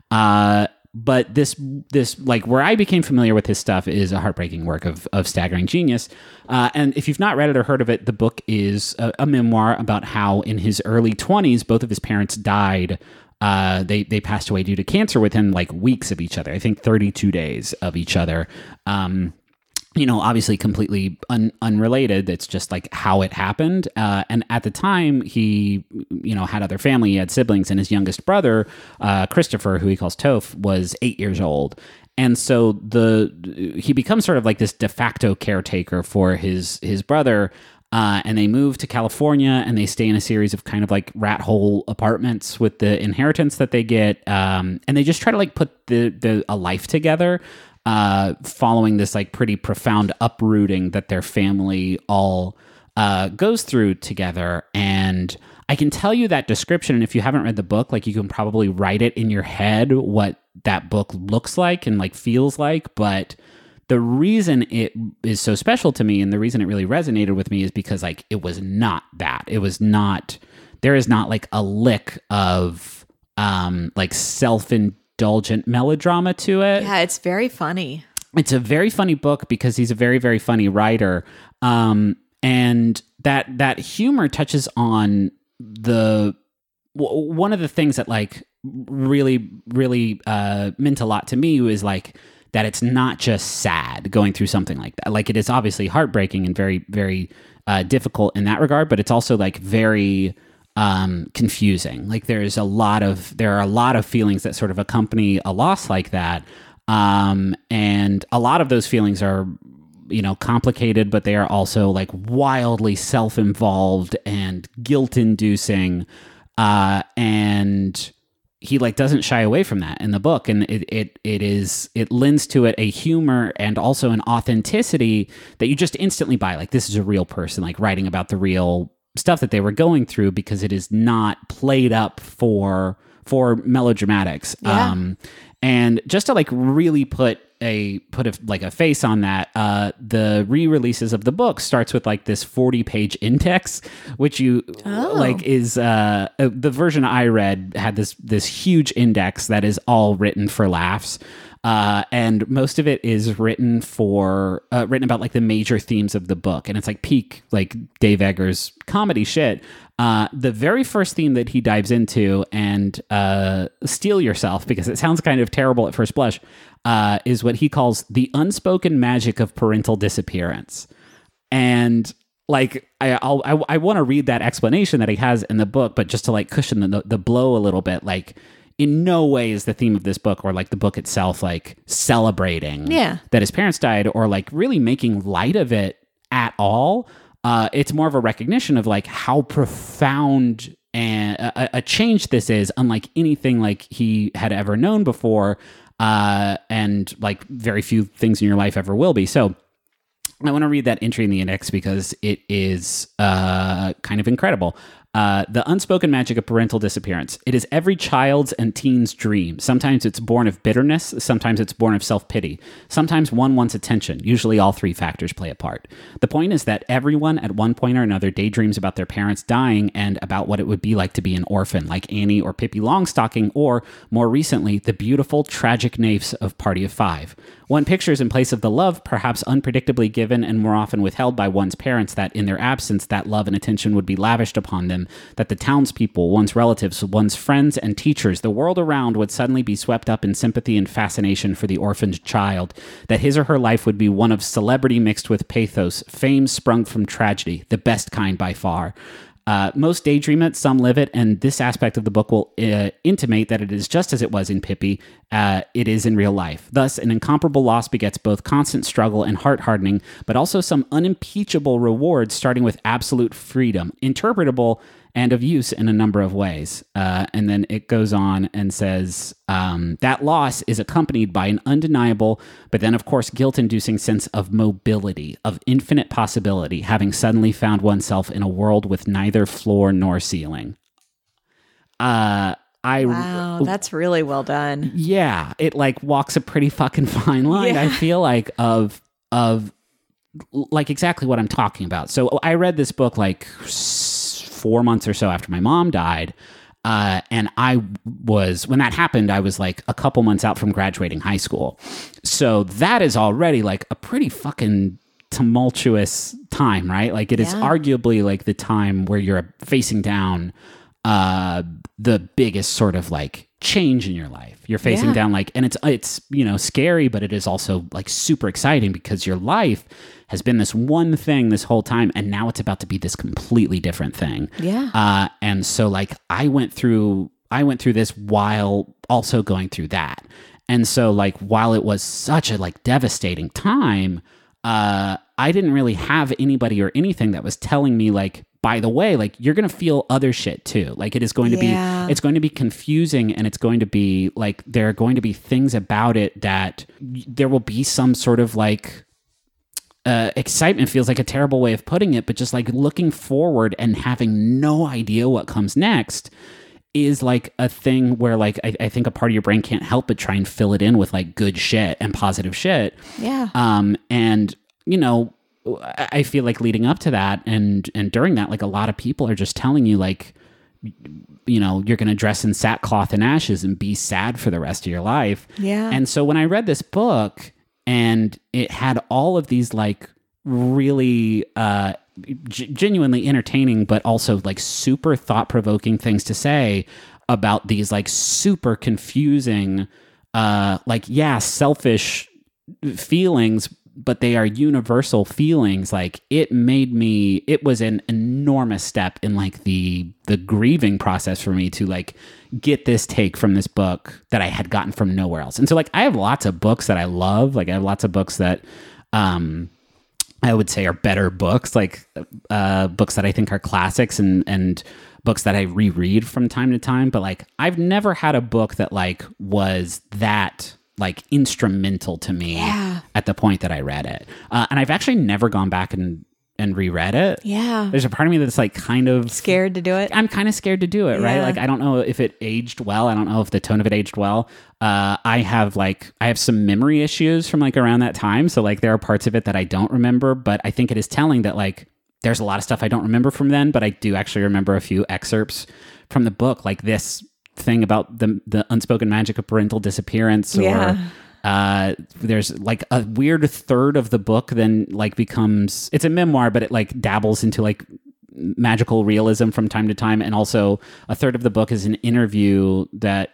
Speaker 2: Uh, but this, this like where I became familiar with his stuff is A Heartbreaking Work of, of Staggering Genius. Uh, and if you've not read it or heard of it, the book is a, a memoir about how in his early twenties, both of his parents died. Uh, they, they passed away due to cancer within like weeks of each other. I think thirty-two days of each other. Um, you know, obviously completely un- unrelated. It's just like how it happened. Uh, and at the time, he, you know, had other family, he had siblings, and his youngest brother, uh, Christopher, who he calls Toph, was eight years old. And so the he becomes sort of like this de facto caretaker for his his brother. Uh, and they move to California and they stay in a series of kind of like rat hole apartments with the inheritance that they get. Um, and they just try to like put the, the a life together. Uh, following this like pretty profound uprooting that their family all uh, goes through together. And I can tell you that description, and if you haven't read the book, like you can probably write it in your head what that book looks like and like feels like. But the reason it is so special to me and the reason it really resonated with me is because like it was not that. It was not, there is not like a lick of um, like self-indulgent indulgent melodrama to it.
Speaker 1: Yeah, it's very funny.
Speaker 2: It's a very funny book because he's a very, very funny writer. Um, and that that humor touches on the w- one of the things that like really, really uh, meant a lot to me was like that it's not just sad going through something like that. Like it is obviously heartbreaking and very, very uh, difficult in that regard, but it's also like very Um, confusing. Like there's a lot of, there are a lot of feelings that sort of accompany a loss like that. Um, and a lot of those feelings are, you know, complicated, but they are also like wildly self-involved and guilt-inducing. Uh, and he like doesn't shy away from that in the book. And it, it, it is, it lends to it a humor and also an authenticity that you just instantly buy. Like this is a real person, like writing about the real stuff that they were going through because it is not played up for for melodramatics.
Speaker 1: Yeah.
Speaker 2: Um, and just to like really put a put a like a face on that, uh, the re-releases of the book starts with like this forty page index, which you
Speaker 1: Oh.
Speaker 2: like is uh, uh, the version I read had this this huge index that is all written for laughs. Uh, and most of it is written for uh, written about like the major themes of the book, and it's like peak like Dave Eggers comedy shit. Uh, the very first theme that he dives into, and uh, steel yourself because it sounds kind of terrible at first blush, uh, is what he calls the unspoken magic of parental disappearance. And like I I'll, I I want to read that explanation that he has in the book, but just to like cushion the the blow a little bit, like. In no way is the theme of this book or like the book itself like celebrating
Speaker 1: yeah.
Speaker 2: that his parents died or like really making light of it at all. Uh, it's more of a recognition of like how profound and a, a change this is, unlike anything like he had ever known before, uh, and like very few things in your life ever will be. So I want to read that entry in the index because it is uh, kind of incredible. Uh, the unspoken magic of parental disappearance. It is every child's and teen's dream. Sometimes it's born of bitterness. Sometimes it's born of self-pity. Sometimes one wants attention. Usually all three factors play a part. The point is that everyone at one point or another daydreams about their parents dying and about what it would be like to be an orphan, like Annie or Pippi Longstocking, or, more recently, the beautiful, tragic naifs of Party of Five. One pictures in place of the love, perhaps unpredictably given and more often withheld by one's parents, that in their absence, that love and attention would be lavished upon them him that the townspeople, one's relatives, one's friends and teachers, the world around would suddenly be swept up in sympathy and fascination for the orphaned child, that his or her life would be one of celebrity mixed with pathos, fame sprung from tragedy, the best kind by far. Uh, most daydream it, some live it, and this aspect of the book will uh, intimate that it is just as it was in Pippi, uh, it is in real life. Thus, an incomparable loss begets both constant struggle and heart-hardening, but also some unimpeachable rewards, starting with absolute freedom, interpretable and of use in a number of ways. Uh, and then it goes on and says, um, that loss is accompanied by an undeniable, but then of course guilt-inducing sense of mobility, of infinite possibility, having suddenly found oneself in a world with neither floor nor ceiling. Uh, I
Speaker 1: Wow, that's really well done.
Speaker 2: Yeah, it like walks a pretty fucking fine line,
Speaker 1: Yeah.
Speaker 2: I feel like, of of like exactly what I'm talking about. So I read this book like four months or so after my mom died. Uh, and I was, when that happened, I was like a couple months out from graduating high school. So that is already like a pretty fucking tumultuous time, right? Like it is
Speaker 1: Yeah.
Speaker 2: arguably like the time where you're facing down uh, the biggest sort of like change in your life. You're facing
Speaker 1: Yeah.
Speaker 2: down like, and it's, it's, you know, scary, but it is also like super exciting because your life has been this one thing this whole time, and now it's about to be this completely different thing.
Speaker 1: Yeah.
Speaker 2: Uh, and so like I went through, I went through this while also going through that. And so like, while it was such a like devastating time, uh, I didn't really have anybody or anything that was telling me like, by the way, like you're going to feel other shit too. Like it is going to
Speaker 1: Yeah.
Speaker 2: be, it's going to be confusing, and it's going to be like, there are going to be things about it that y- there will be some sort of like, Uh, excitement feels like a terrible way of putting it, but just like looking forward and having no idea what comes next is like a thing where like I, I think a part of your brain can't help but try and fill it in with like good shit and positive shit.
Speaker 1: Yeah.
Speaker 2: Um, and you know, I I feel like leading up to that and and during that, like a lot of people are just telling you like, you know, you're going to dress in sackcloth and ashes and be sad for the rest of your life.
Speaker 1: Yeah.
Speaker 2: And so when I read this book, and it had all of these like really uh, g- genuinely entertaining, but also like super thought-provoking things to say about these like super confusing, uh, like, yeah, selfish feelings, but they are universal feelings. Like it made me, it was an enormous step in like the, the grieving process for me to like get this take from this book that I had gotten from nowhere else. And so like, I have lots of books that I love. Like I have lots of books that, um, I would say are better books, like, uh, books that I think are classics and, and books that I reread from time to time. But like, I've never had a book that like was that like instrumental to me
Speaker 1: Yeah.
Speaker 2: at the point that I read it. Uh, and I've actually never gone back and, and reread it.
Speaker 1: Yeah.
Speaker 2: There's a part of me that's like kind of
Speaker 1: Scared to do it.
Speaker 2: I'm kind of scared to do it, right?
Speaker 1: Yeah.
Speaker 2: Like, I don't know if it aged well. I don't know if the tone of it aged well. Uh, I have like, I have some memory issues from like around that time. So like, there are parts of it that I don't remember, but I think it is telling that like, there's a lot of stuff I don't remember from then, but I do actually remember a few excerpts from the book, like this thing about the the unspoken magic of parental disappearance, or
Speaker 1: Yeah.
Speaker 2: uh there's like a weird third of the book then like becomes, it's a memoir, but it like dabbles into like magical realism from time to time, and also a third of the book is an interview that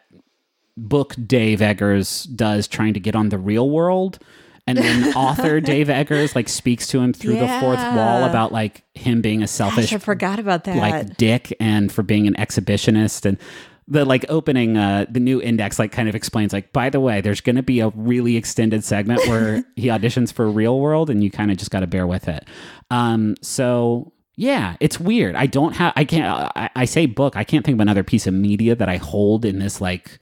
Speaker 2: book Dave Eggers does trying to get on The Real World. And then author Dave Eggers like speaks to him through the fourth
Speaker 1: Yeah.
Speaker 2: wall about like him being a selfish
Speaker 1: Gosh, I forgot about that.
Speaker 2: like dick, and for being an exhibitionist. And the like opening, uh, the new index like kind of explains like, by the way, there's going to be a really extended segment where he auditions for Real World, and you kind of just got to bear with it. Um, so yeah, it's weird. I don't have, I can't, I, I say book, I can't think of another piece of media that I hold in this like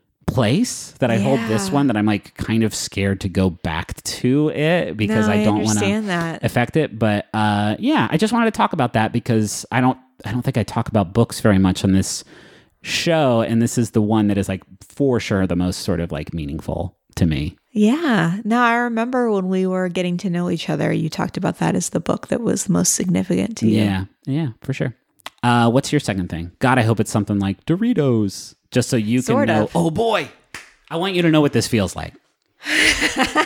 Speaker 2: place that I hold this
Speaker 1: Yeah.
Speaker 2: one that I'm like kind of scared to go back to it because
Speaker 1: No,
Speaker 2: I
Speaker 1: I
Speaker 2: don't want to
Speaker 1: understand that.
Speaker 2: affect it. But uh, yeah, I just wanted to talk about that because I don't, I don't think I talk about books very much on this show, and this is the one that is like for sure the most sort of like meaningful to me.
Speaker 1: Yeah. No, I remember when we were getting to know each other, you talked about that as the book that was the most significant to you.
Speaker 2: Yeah, yeah, for sure. Uh, what's your second thing? God, I hope it's something like Doritos, just so you
Speaker 1: Sort
Speaker 2: can know.
Speaker 1: of.
Speaker 2: Oh boy, I want you to know what this feels like.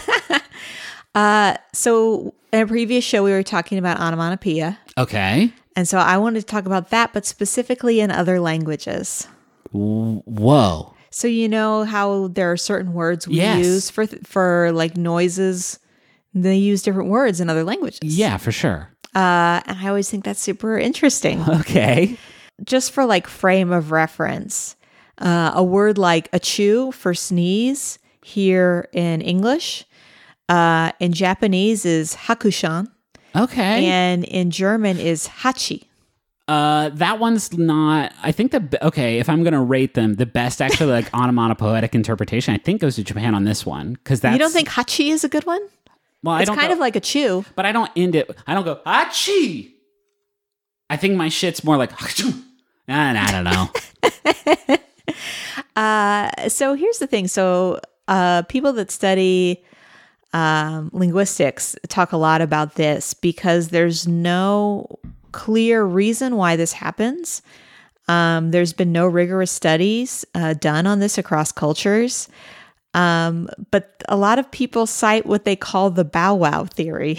Speaker 1: Uh, so in a previous show, we were talking about onomatopoeia.
Speaker 2: Okay.
Speaker 1: And so I wanted to talk about that, but specifically in other languages.
Speaker 2: Whoa.
Speaker 1: So you know how there are certain words we
Speaker 2: Yes.
Speaker 1: use for for like noises. They use different words in other languages.
Speaker 2: Yeah, for sure.
Speaker 1: Uh, and I always think that's super interesting.
Speaker 2: Okay.
Speaker 1: Just for like frame of reference, uh, a word like achoo for sneeze here in English, uh, in Japanese is hakushan,
Speaker 2: Okay.
Speaker 1: and in German is hachi.
Speaker 2: Uh, that one's not. I think the be- okay. If I'm gonna rate them, the best actually like onomatopoetic interpretation, I think goes to Japan on this one because that's.
Speaker 1: You don't think hachi is a good one?
Speaker 2: Well, I
Speaker 1: It's
Speaker 2: don't.
Speaker 1: kind
Speaker 2: go-
Speaker 1: of like a chew.
Speaker 2: but I don't end it. I don't go achi. I think my shit's more like. Achoo. And I don't know.
Speaker 1: Uh, so here's the thing. So uh, people that study um, linguistics talk a lot about this because there's no clear reason why this happens. Um, there's been no rigorous studies uh, done on this across cultures. Um, but a lot of people cite what they call the bow wow theory,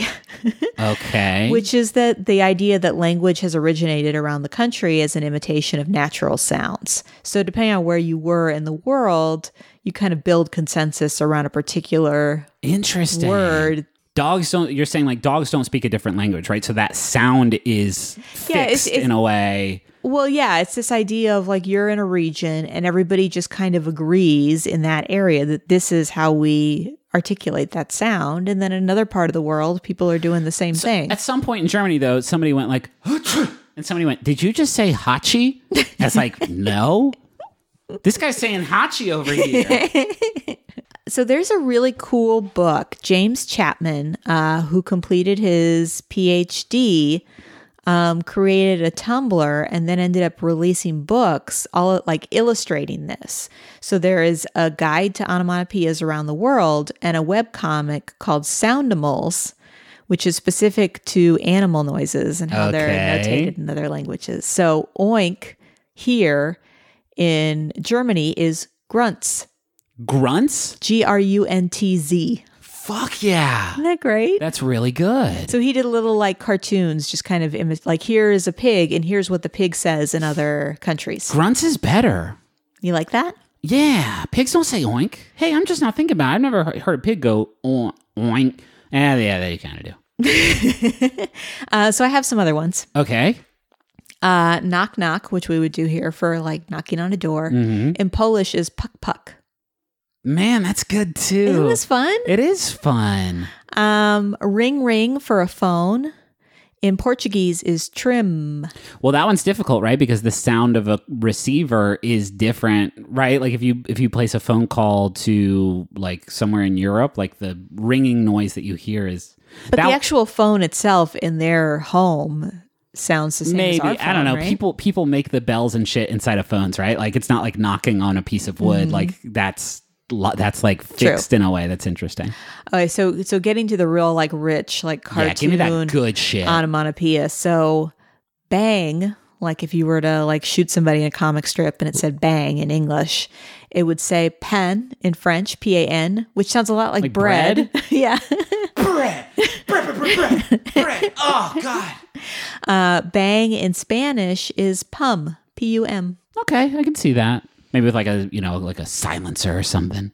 Speaker 2: Okay.
Speaker 1: which is that the idea that language has originated around the country as an imitation of natural sounds. So depending on where you were in the world, you kind of build consensus around a particular
Speaker 2: Interesting.
Speaker 1: word.
Speaker 2: Dogs don't. You're saying like dogs don't speak a different language, right? So that sound is fixed
Speaker 1: Yeah, it's- it's-
Speaker 2: in a way.
Speaker 1: Well, yeah, it's this idea of like you're in a region and everybody just kind of agrees in that area that this is how we articulate that sound. And then in another part of the world, people are doing the same thing.
Speaker 2: At some point in Germany, though, somebody went like, and somebody went, "Did you just say hachi?" I was like, "No." This guy's saying hachi over here.
Speaker 1: So there's a really cool book, James Chapman, uh, who completed his P H D, um, created a Tumblr and then ended up releasing books, all like illustrating this. So there is a guide to onomatopoeias around the world and a webcomic called Soundimals, which is specific to animal noises and how they're
Speaker 2: Okay.
Speaker 1: notated in other languages. So oink here in Germany is grunts.
Speaker 2: Grunts?
Speaker 1: G R U N T Z.
Speaker 2: Fuck yeah.
Speaker 1: Isn't that great?
Speaker 2: That's really good.
Speaker 1: So he did little like cartoons, just kind of imi- like here is a pig and here's what the pig says in other countries.
Speaker 2: Grunts is better.
Speaker 1: You like that?
Speaker 2: Yeah. Pigs don't say oink. Hey, I'm just not thinking about it. I've never he- heard a pig go oink. oink. Eh, yeah, they kind of do.
Speaker 1: Uh, so I have some other ones.
Speaker 2: Okay.
Speaker 1: Uh, knock knock, which we would do here for like knocking on a door.
Speaker 2: Mm-hmm.
Speaker 1: In Polish is puck puck.
Speaker 2: Man, that's good too.
Speaker 1: Isn't this fun?
Speaker 2: It is fun.
Speaker 1: Um, ring ring for a phone. In Portuguese is trim.
Speaker 2: Well, that one's difficult, right? Because the sound of a receiver is different, right? Like if you if you place a phone call to like somewhere in Europe, like the ringing noise that you hear is
Speaker 1: But
Speaker 2: that-
Speaker 1: the actual phone itself in their home sounds the same
Speaker 2: maybe
Speaker 1: as our
Speaker 2: I
Speaker 1: phone,
Speaker 2: don't know.
Speaker 1: right?
Speaker 2: People people make the bells and shit inside of phones, right? Like it's not like knocking on a piece of wood.
Speaker 1: Mm-hmm.
Speaker 2: Like that's lo- that's like fixed in a way that's interesting.
Speaker 1: Okay, so so getting to the real like rich like cartoon
Speaker 2: Yeah, give me that good shit.
Speaker 1: onomatopoeia. So bang, like if you were to like shoot somebody in a comic strip and it said bang in English, it would say pen in French, P A N, which sounds a lot like,
Speaker 2: Like
Speaker 1: bread.
Speaker 2: bread?
Speaker 1: Yeah.
Speaker 2: bread, bread, bread, bread, bread. Oh God.
Speaker 1: Uh, bang in Spanish is pum, P U M.
Speaker 2: Okay, I can see that. Maybe with like a you know like a silencer or something.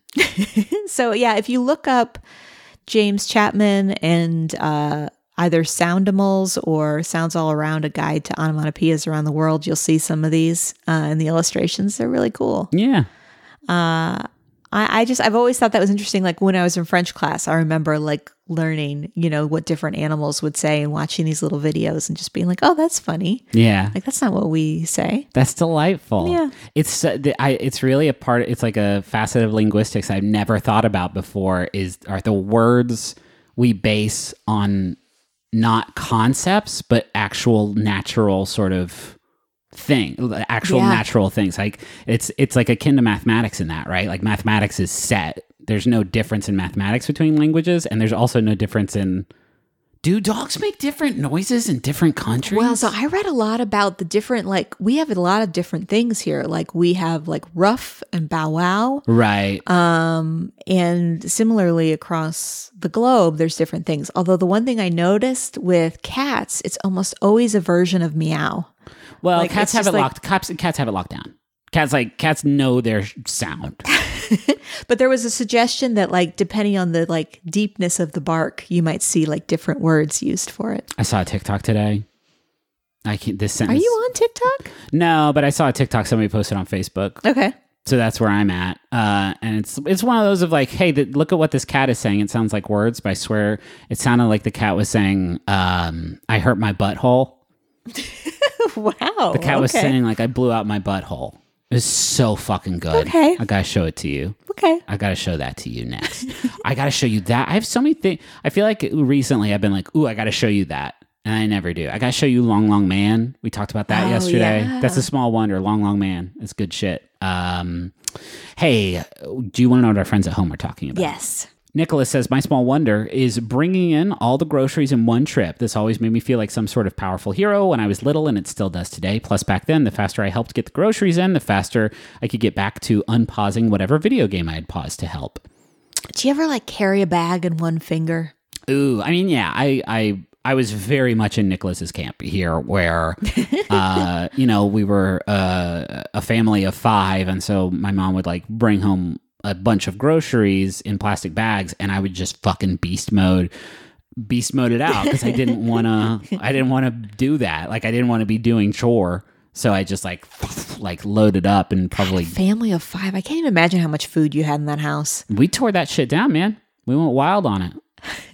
Speaker 1: So yeah, if you look up James Chapman and uh, either Soundimals or Sounds All Around, a guide to onomatopoeias around the world, you'll see some of these uh, in the illustrations. They're really cool.
Speaker 2: Yeah.
Speaker 1: Uh, I, I just, I've always thought that was interesting. Like when I was in French class, I remember like learning, you know, what different animals would say and watching these little videos and just being like, oh, that's funny.
Speaker 2: Yeah.
Speaker 1: Like that's not what we say.
Speaker 2: That's delightful.
Speaker 1: Yeah.
Speaker 2: It's uh, the- I, it's really a part. It's like a facet of linguistics I've never thought about before. Is are the words we base on not concepts but actual natural sort of thing, actual
Speaker 1: Yeah.
Speaker 2: natural things. Like it's it's like akin to mathematics in that, right? Like mathematics is set. There's no difference in mathematics between languages, and there's also no difference in Do dogs make different noises in different countries?
Speaker 1: Well, so I read a lot about the different, like, we have a lot of different things here. Like, we have, like, ruff and bow wow.
Speaker 2: Right.
Speaker 1: Um, and similarly across the globe, there's different things. Although the one thing I noticed with cats, it's almost always a version of meow.
Speaker 2: Well,
Speaker 1: like,
Speaker 2: cats
Speaker 1: it's
Speaker 2: have
Speaker 1: just
Speaker 2: it
Speaker 1: like-
Speaker 2: locked. Cats, cats have it locked down. Cats like cats know their sound.
Speaker 1: But there was a suggestion that, like, depending on the, like, deepness of the bark, you might see, like, different words used for it.
Speaker 2: I saw a TikTok today. I can't. This
Speaker 1: Are
Speaker 2: sentence.
Speaker 1: you on TikTok?
Speaker 2: No, but I saw a TikTok somebody posted on Facebook.
Speaker 1: Okay.
Speaker 2: So that's where I'm at. Uh, and it's it's one of those of like, hey, the, look at what this cat is saying. It sounds like words, but I swear it sounded like the cat was saying, um, I hurt my butthole.
Speaker 1: Wow.
Speaker 2: The cat was
Speaker 1: okay.
Speaker 2: saying, like, I blew out my butthole. It was so fucking good.
Speaker 1: Okay.
Speaker 2: I gotta show it to you.
Speaker 1: Okay.
Speaker 2: I gotta show that to you next. I gotta show you that. I have so many things. I feel like recently I've been like, ooh, I gotta show you that. And I never do. I gotta show you Long Long Man. We talked about that
Speaker 1: Oh,
Speaker 2: yesterday.
Speaker 1: yeah.
Speaker 2: That's a small wonder. Long Long Man. It's good shit. Um, hey, do you want to know what our friends at home are talking about?
Speaker 1: Yes.
Speaker 2: Nicholas says, my small wonder is bringing in all the groceries in one trip. This always made me feel like some sort of powerful hero when I was little, and it still does today. Plus, back then, the faster I helped get the groceries in, the faster I could get back to unpausing whatever video game I had paused to help.
Speaker 1: Do you ever, like, carry a bag in one finger?
Speaker 2: Ooh, I mean, yeah, I... I I was very much in Nicholas's camp here where, uh, you know, we were uh, a family of five. And so my mom would like bring home a bunch of groceries in plastic bags, and I would just fucking beast mode, beast mode it out because I didn't want to, I didn't want to do that. Like I didn't want to be doing chore. So I just like, like loaded up and probably.
Speaker 1: Family of five. I can't even imagine how much food you had in that house.
Speaker 2: We tore that shit down, man. We went wild on it.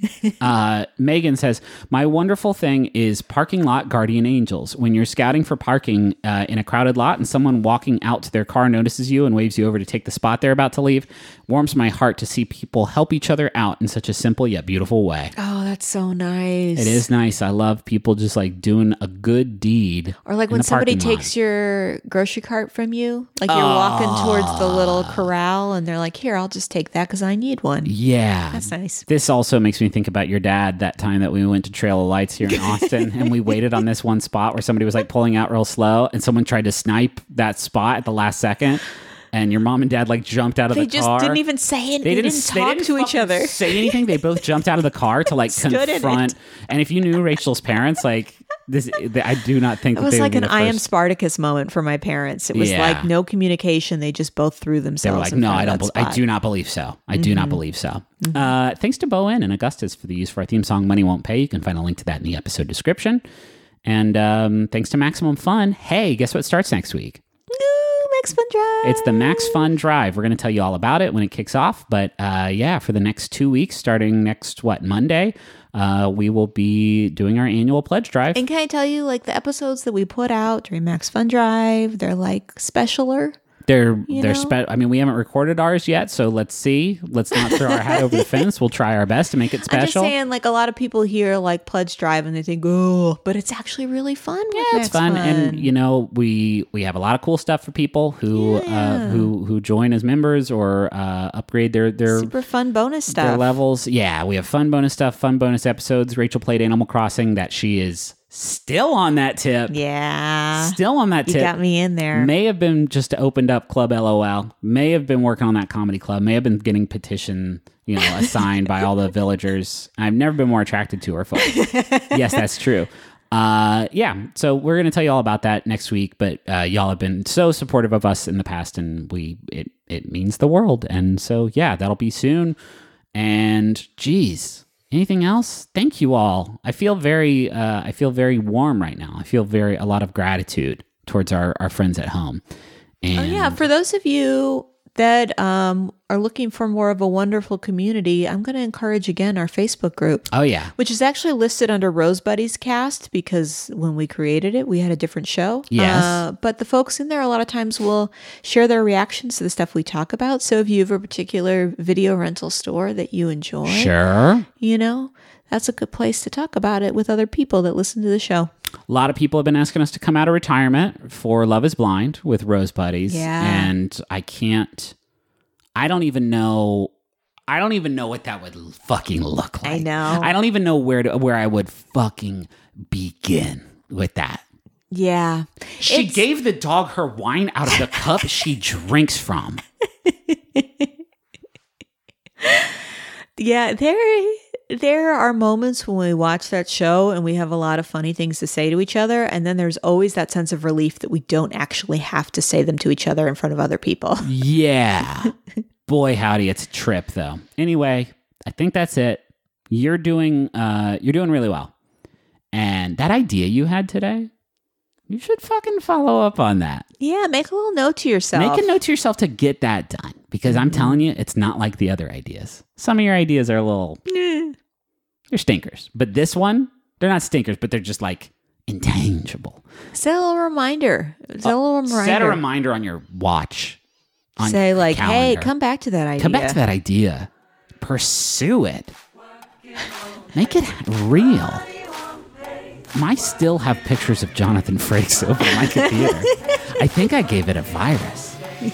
Speaker 2: uh, Megan says, my wonderful thing is parking lot guardian angels. When you're scouting for parking uh, in a crowded lot and someone walking out to their car notices you and waves you over to take the spot they're about to leave, warms my heart to see people help each other out in such a simple yet beautiful way.
Speaker 1: Oh, that's so nice.
Speaker 2: It is nice. I love people just like doing a good deed.
Speaker 1: Or like
Speaker 2: in
Speaker 1: when
Speaker 2: the
Speaker 1: somebody
Speaker 2: parking lot.
Speaker 1: takes your grocery cart from you, like you're walking towards the little corral and they're like, here, I'll just take that because I need one.
Speaker 2: Yeah.
Speaker 1: That's nice.
Speaker 2: This also makes me think about your dad that time that we went to Trail of Lights here in Austin and we waited on this one spot where somebody was like pulling out real slow and someone tried to snipe that spot at the last second and your mom and dad like jumped out of
Speaker 1: They
Speaker 2: the
Speaker 1: just
Speaker 2: car.
Speaker 1: didn't even say it. They, didn't,
Speaker 2: they
Speaker 1: talk
Speaker 2: didn't
Speaker 1: to each
Speaker 2: fucking
Speaker 1: other.
Speaker 2: say anything. They both jumped out of the car to like
Speaker 1: Stood in
Speaker 2: confront.
Speaker 1: it.
Speaker 2: And if you knew Rachel's parents, like this, I do not think
Speaker 1: It
Speaker 2: that
Speaker 1: was
Speaker 2: they
Speaker 1: like
Speaker 2: would
Speaker 1: an
Speaker 2: be the
Speaker 1: I am
Speaker 2: first-
Speaker 1: Spartacus moment for my parents. It was
Speaker 2: Yeah.
Speaker 1: like no communication. They just both threw
Speaker 2: They
Speaker 1: themselves
Speaker 2: were like,
Speaker 1: in
Speaker 2: no,
Speaker 1: front
Speaker 2: I
Speaker 1: of
Speaker 2: don't.
Speaker 1: that
Speaker 2: Be- I
Speaker 1: spot.
Speaker 2: do not believe so. I do not believe so. Uh, thanks to Bowen and Augustus for the use for our theme song, Money Won't Pay. You can find a link to that in the episode description. And um, thanks to Maximum Fun. Hey, guess what starts next week?
Speaker 1: Ooh, Max Fun Drive.
Speaker 2: It's the Max Fun Drive. We're going to tell you all about it when it kicks off. But uh, yeah, for the next two weeks, starting next, what, Monday, uh, we will be doing our annual pledge drive.
Speaker 1: And can I tell you, like the episodes that we put out during Max Fun Drive, they're like specialer.
Speaker 2: They're
Speaker 1: You
Speaker 2: they're
Speaker 1: know?
Speaker 2: spe- I mean, we haven't recorded ours yet, so let's see. Let's not throw our hat over the fence. We'll try our best to make it
Speaker 1: I'm just
Speaker 2: special.
Speaker 1: saying, like a lot of people hear like Pledge Drive and they think, oh, but it's actually really fun. With
Speaker 2: Yeah,
Speaker 1: Max
Speaker 2: it's fun. and you know we we have a lot of cool stuff for people who uh,
Speaker 1: Yeah.
Speaker 2: who who join as members or uh, upgrade their their
Speaker 1: super fun bonus
Speaker 2: their
Speaker 1: stuff.
Speaker 2: levels. Yeah, we have fun bonus stuff, fun bonus episodes. Rachel played Animal Crossing. That she is still on that tip.
Speaker 1: Yeah,
Speaker 2: Still on that
Speaker 1: you
Speaker 2: tip.
Speaker 1: got me in there.
Speaker 2: May have been just opened up Club LOL. May have been working on that comedy club. May have been getting petition, you know, assigned by all the villagers. I've never been more attracted to her, folks. Yes, that's true. Uh, yeah, so we're gonna tell you all about that next week. But uh, y'all have been so supportive of us in the past, and we it it means the world. And so yeah, that'll be soon. And geez. Anything else? Thank you all. I feel very, uh, I feel very warm right now. I feel very a lot of gratitude towards our, our friends at home. And
Speaker 1: Oh yeah, for those of you that um, are looking for more of a wonderful community, I'm going to encourage again our Facebook group,
Speaker 2: oh yeah,
Speaker 1: which is actually listed under Rose Buddies Cast because when we created it, we had a different show.
Speaker 2: Yes.
Speaker 1: Uh, but the folks in there a lot of times will share their reactions to the stuff we talk about. So if you have a particular video rental store that you enjoy,
Speaker 2: sure.
Speaker 1: you know, that's a good place to talk about it with other people that listen to the show.
Speaker 2: A lot of people have been asking us to come out of retirement for Love is Blind with Rose Buddies.
Speaker 1: Yeah.
Speaker 2: And I can't, I don't even know, I don't even know what that would fucking look like.
Speaker 1: I know.
Speaker 2: I don't even know where to, where I would fucking begin with that.
Speaker 1: Yeah.
Speaker 2: She
Speaker 1: It's-
Speaker 2: gave the dog her wine out of the cup she drinks from.
Speaker 1: Yeah, there there are moments when we watch that show and we have a lot of funny things to say to each other, and then there's always that sense of relief that we don't actually have to say them to each other in front of other people.
Speaker 2: Yeah. Boy, howdy, it's a trip though. Anyway, I think that's it. You're doing uh you're doing really well. And that idea you had today, you should fucking follow up on that.
Speaker 1: Yeah, make a little note to yourself.
Speaker 2: Make a note to yourself to get that done. Because I'm telling you, it's not like the other ideas. Some of your ideas are a little,
Speaker 1: Eh.
Speaker 2: they're stinkers. But this one, they're not stinkers, but they're just like intangible.
Speaker 1: Set a little reminder. Set a little reminder.
Speaker 2: Set a reminder on your watch. On
Speaker 1: Say
Speaker 2: your
Speaker 1: like, hey,
Speaker 2: calendar.
Speaker 1: come back to that idea.
Speaker 2: Come back to that idea. Pursue it. Make it real. I still have pictures of Jonathan Frakes over my computer. I think I gave it a virus.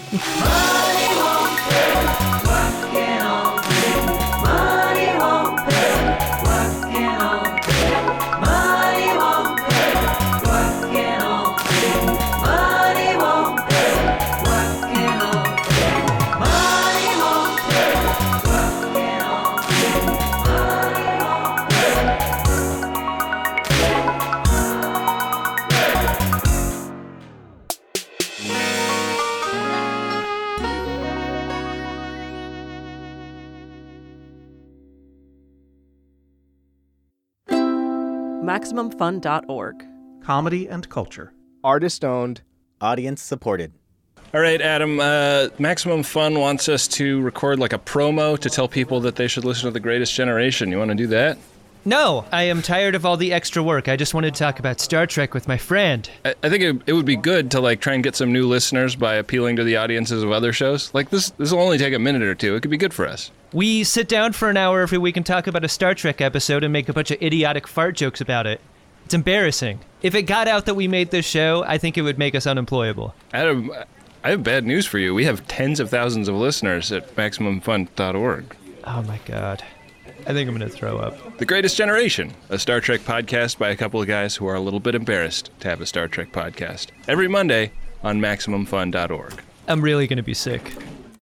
Speaker 4: Maximum Fun dot org.
Speaker 5: Comedy and culture.
Speaker 6: Artist owned. Audience supported.
Speaker 7: All right, Adam, uh, Maximum Fun wants us to record like a promo to tell people that they should listen to The Greatest Generation. You want to do that?
Speaker 8: No, I am tired of all the extra work. I just wanted to talk about Star Trek with my friend.
Speaker 7: I, I think it, it would be good to like try and get some new listeners by appealing to the audiences of other shows. Like this, this will only take a minute or two. It could be good for us.
Speaker 8: We sit down for an hour every week and talk about a Star Trek episode and make a bunch of idiotic fart jokes about it. It's embarrassing. If it got out that we made this show, I think it would make us unemployable.
Speaker 7: Adam, I have bad news for you. We have tens of thousands of listeners at Maximum Fun dot org.
Speaker 8: Oh my god. I think I'm going to throw up.
Speaker 7: The Greatest Generation, a Star Trek podcast by a couple of guys who are a little bit embarrassed to have a Star Trek podcast. Every Monday on Maximum Fun dot org.
Speaker 8: I'm really going to be sick.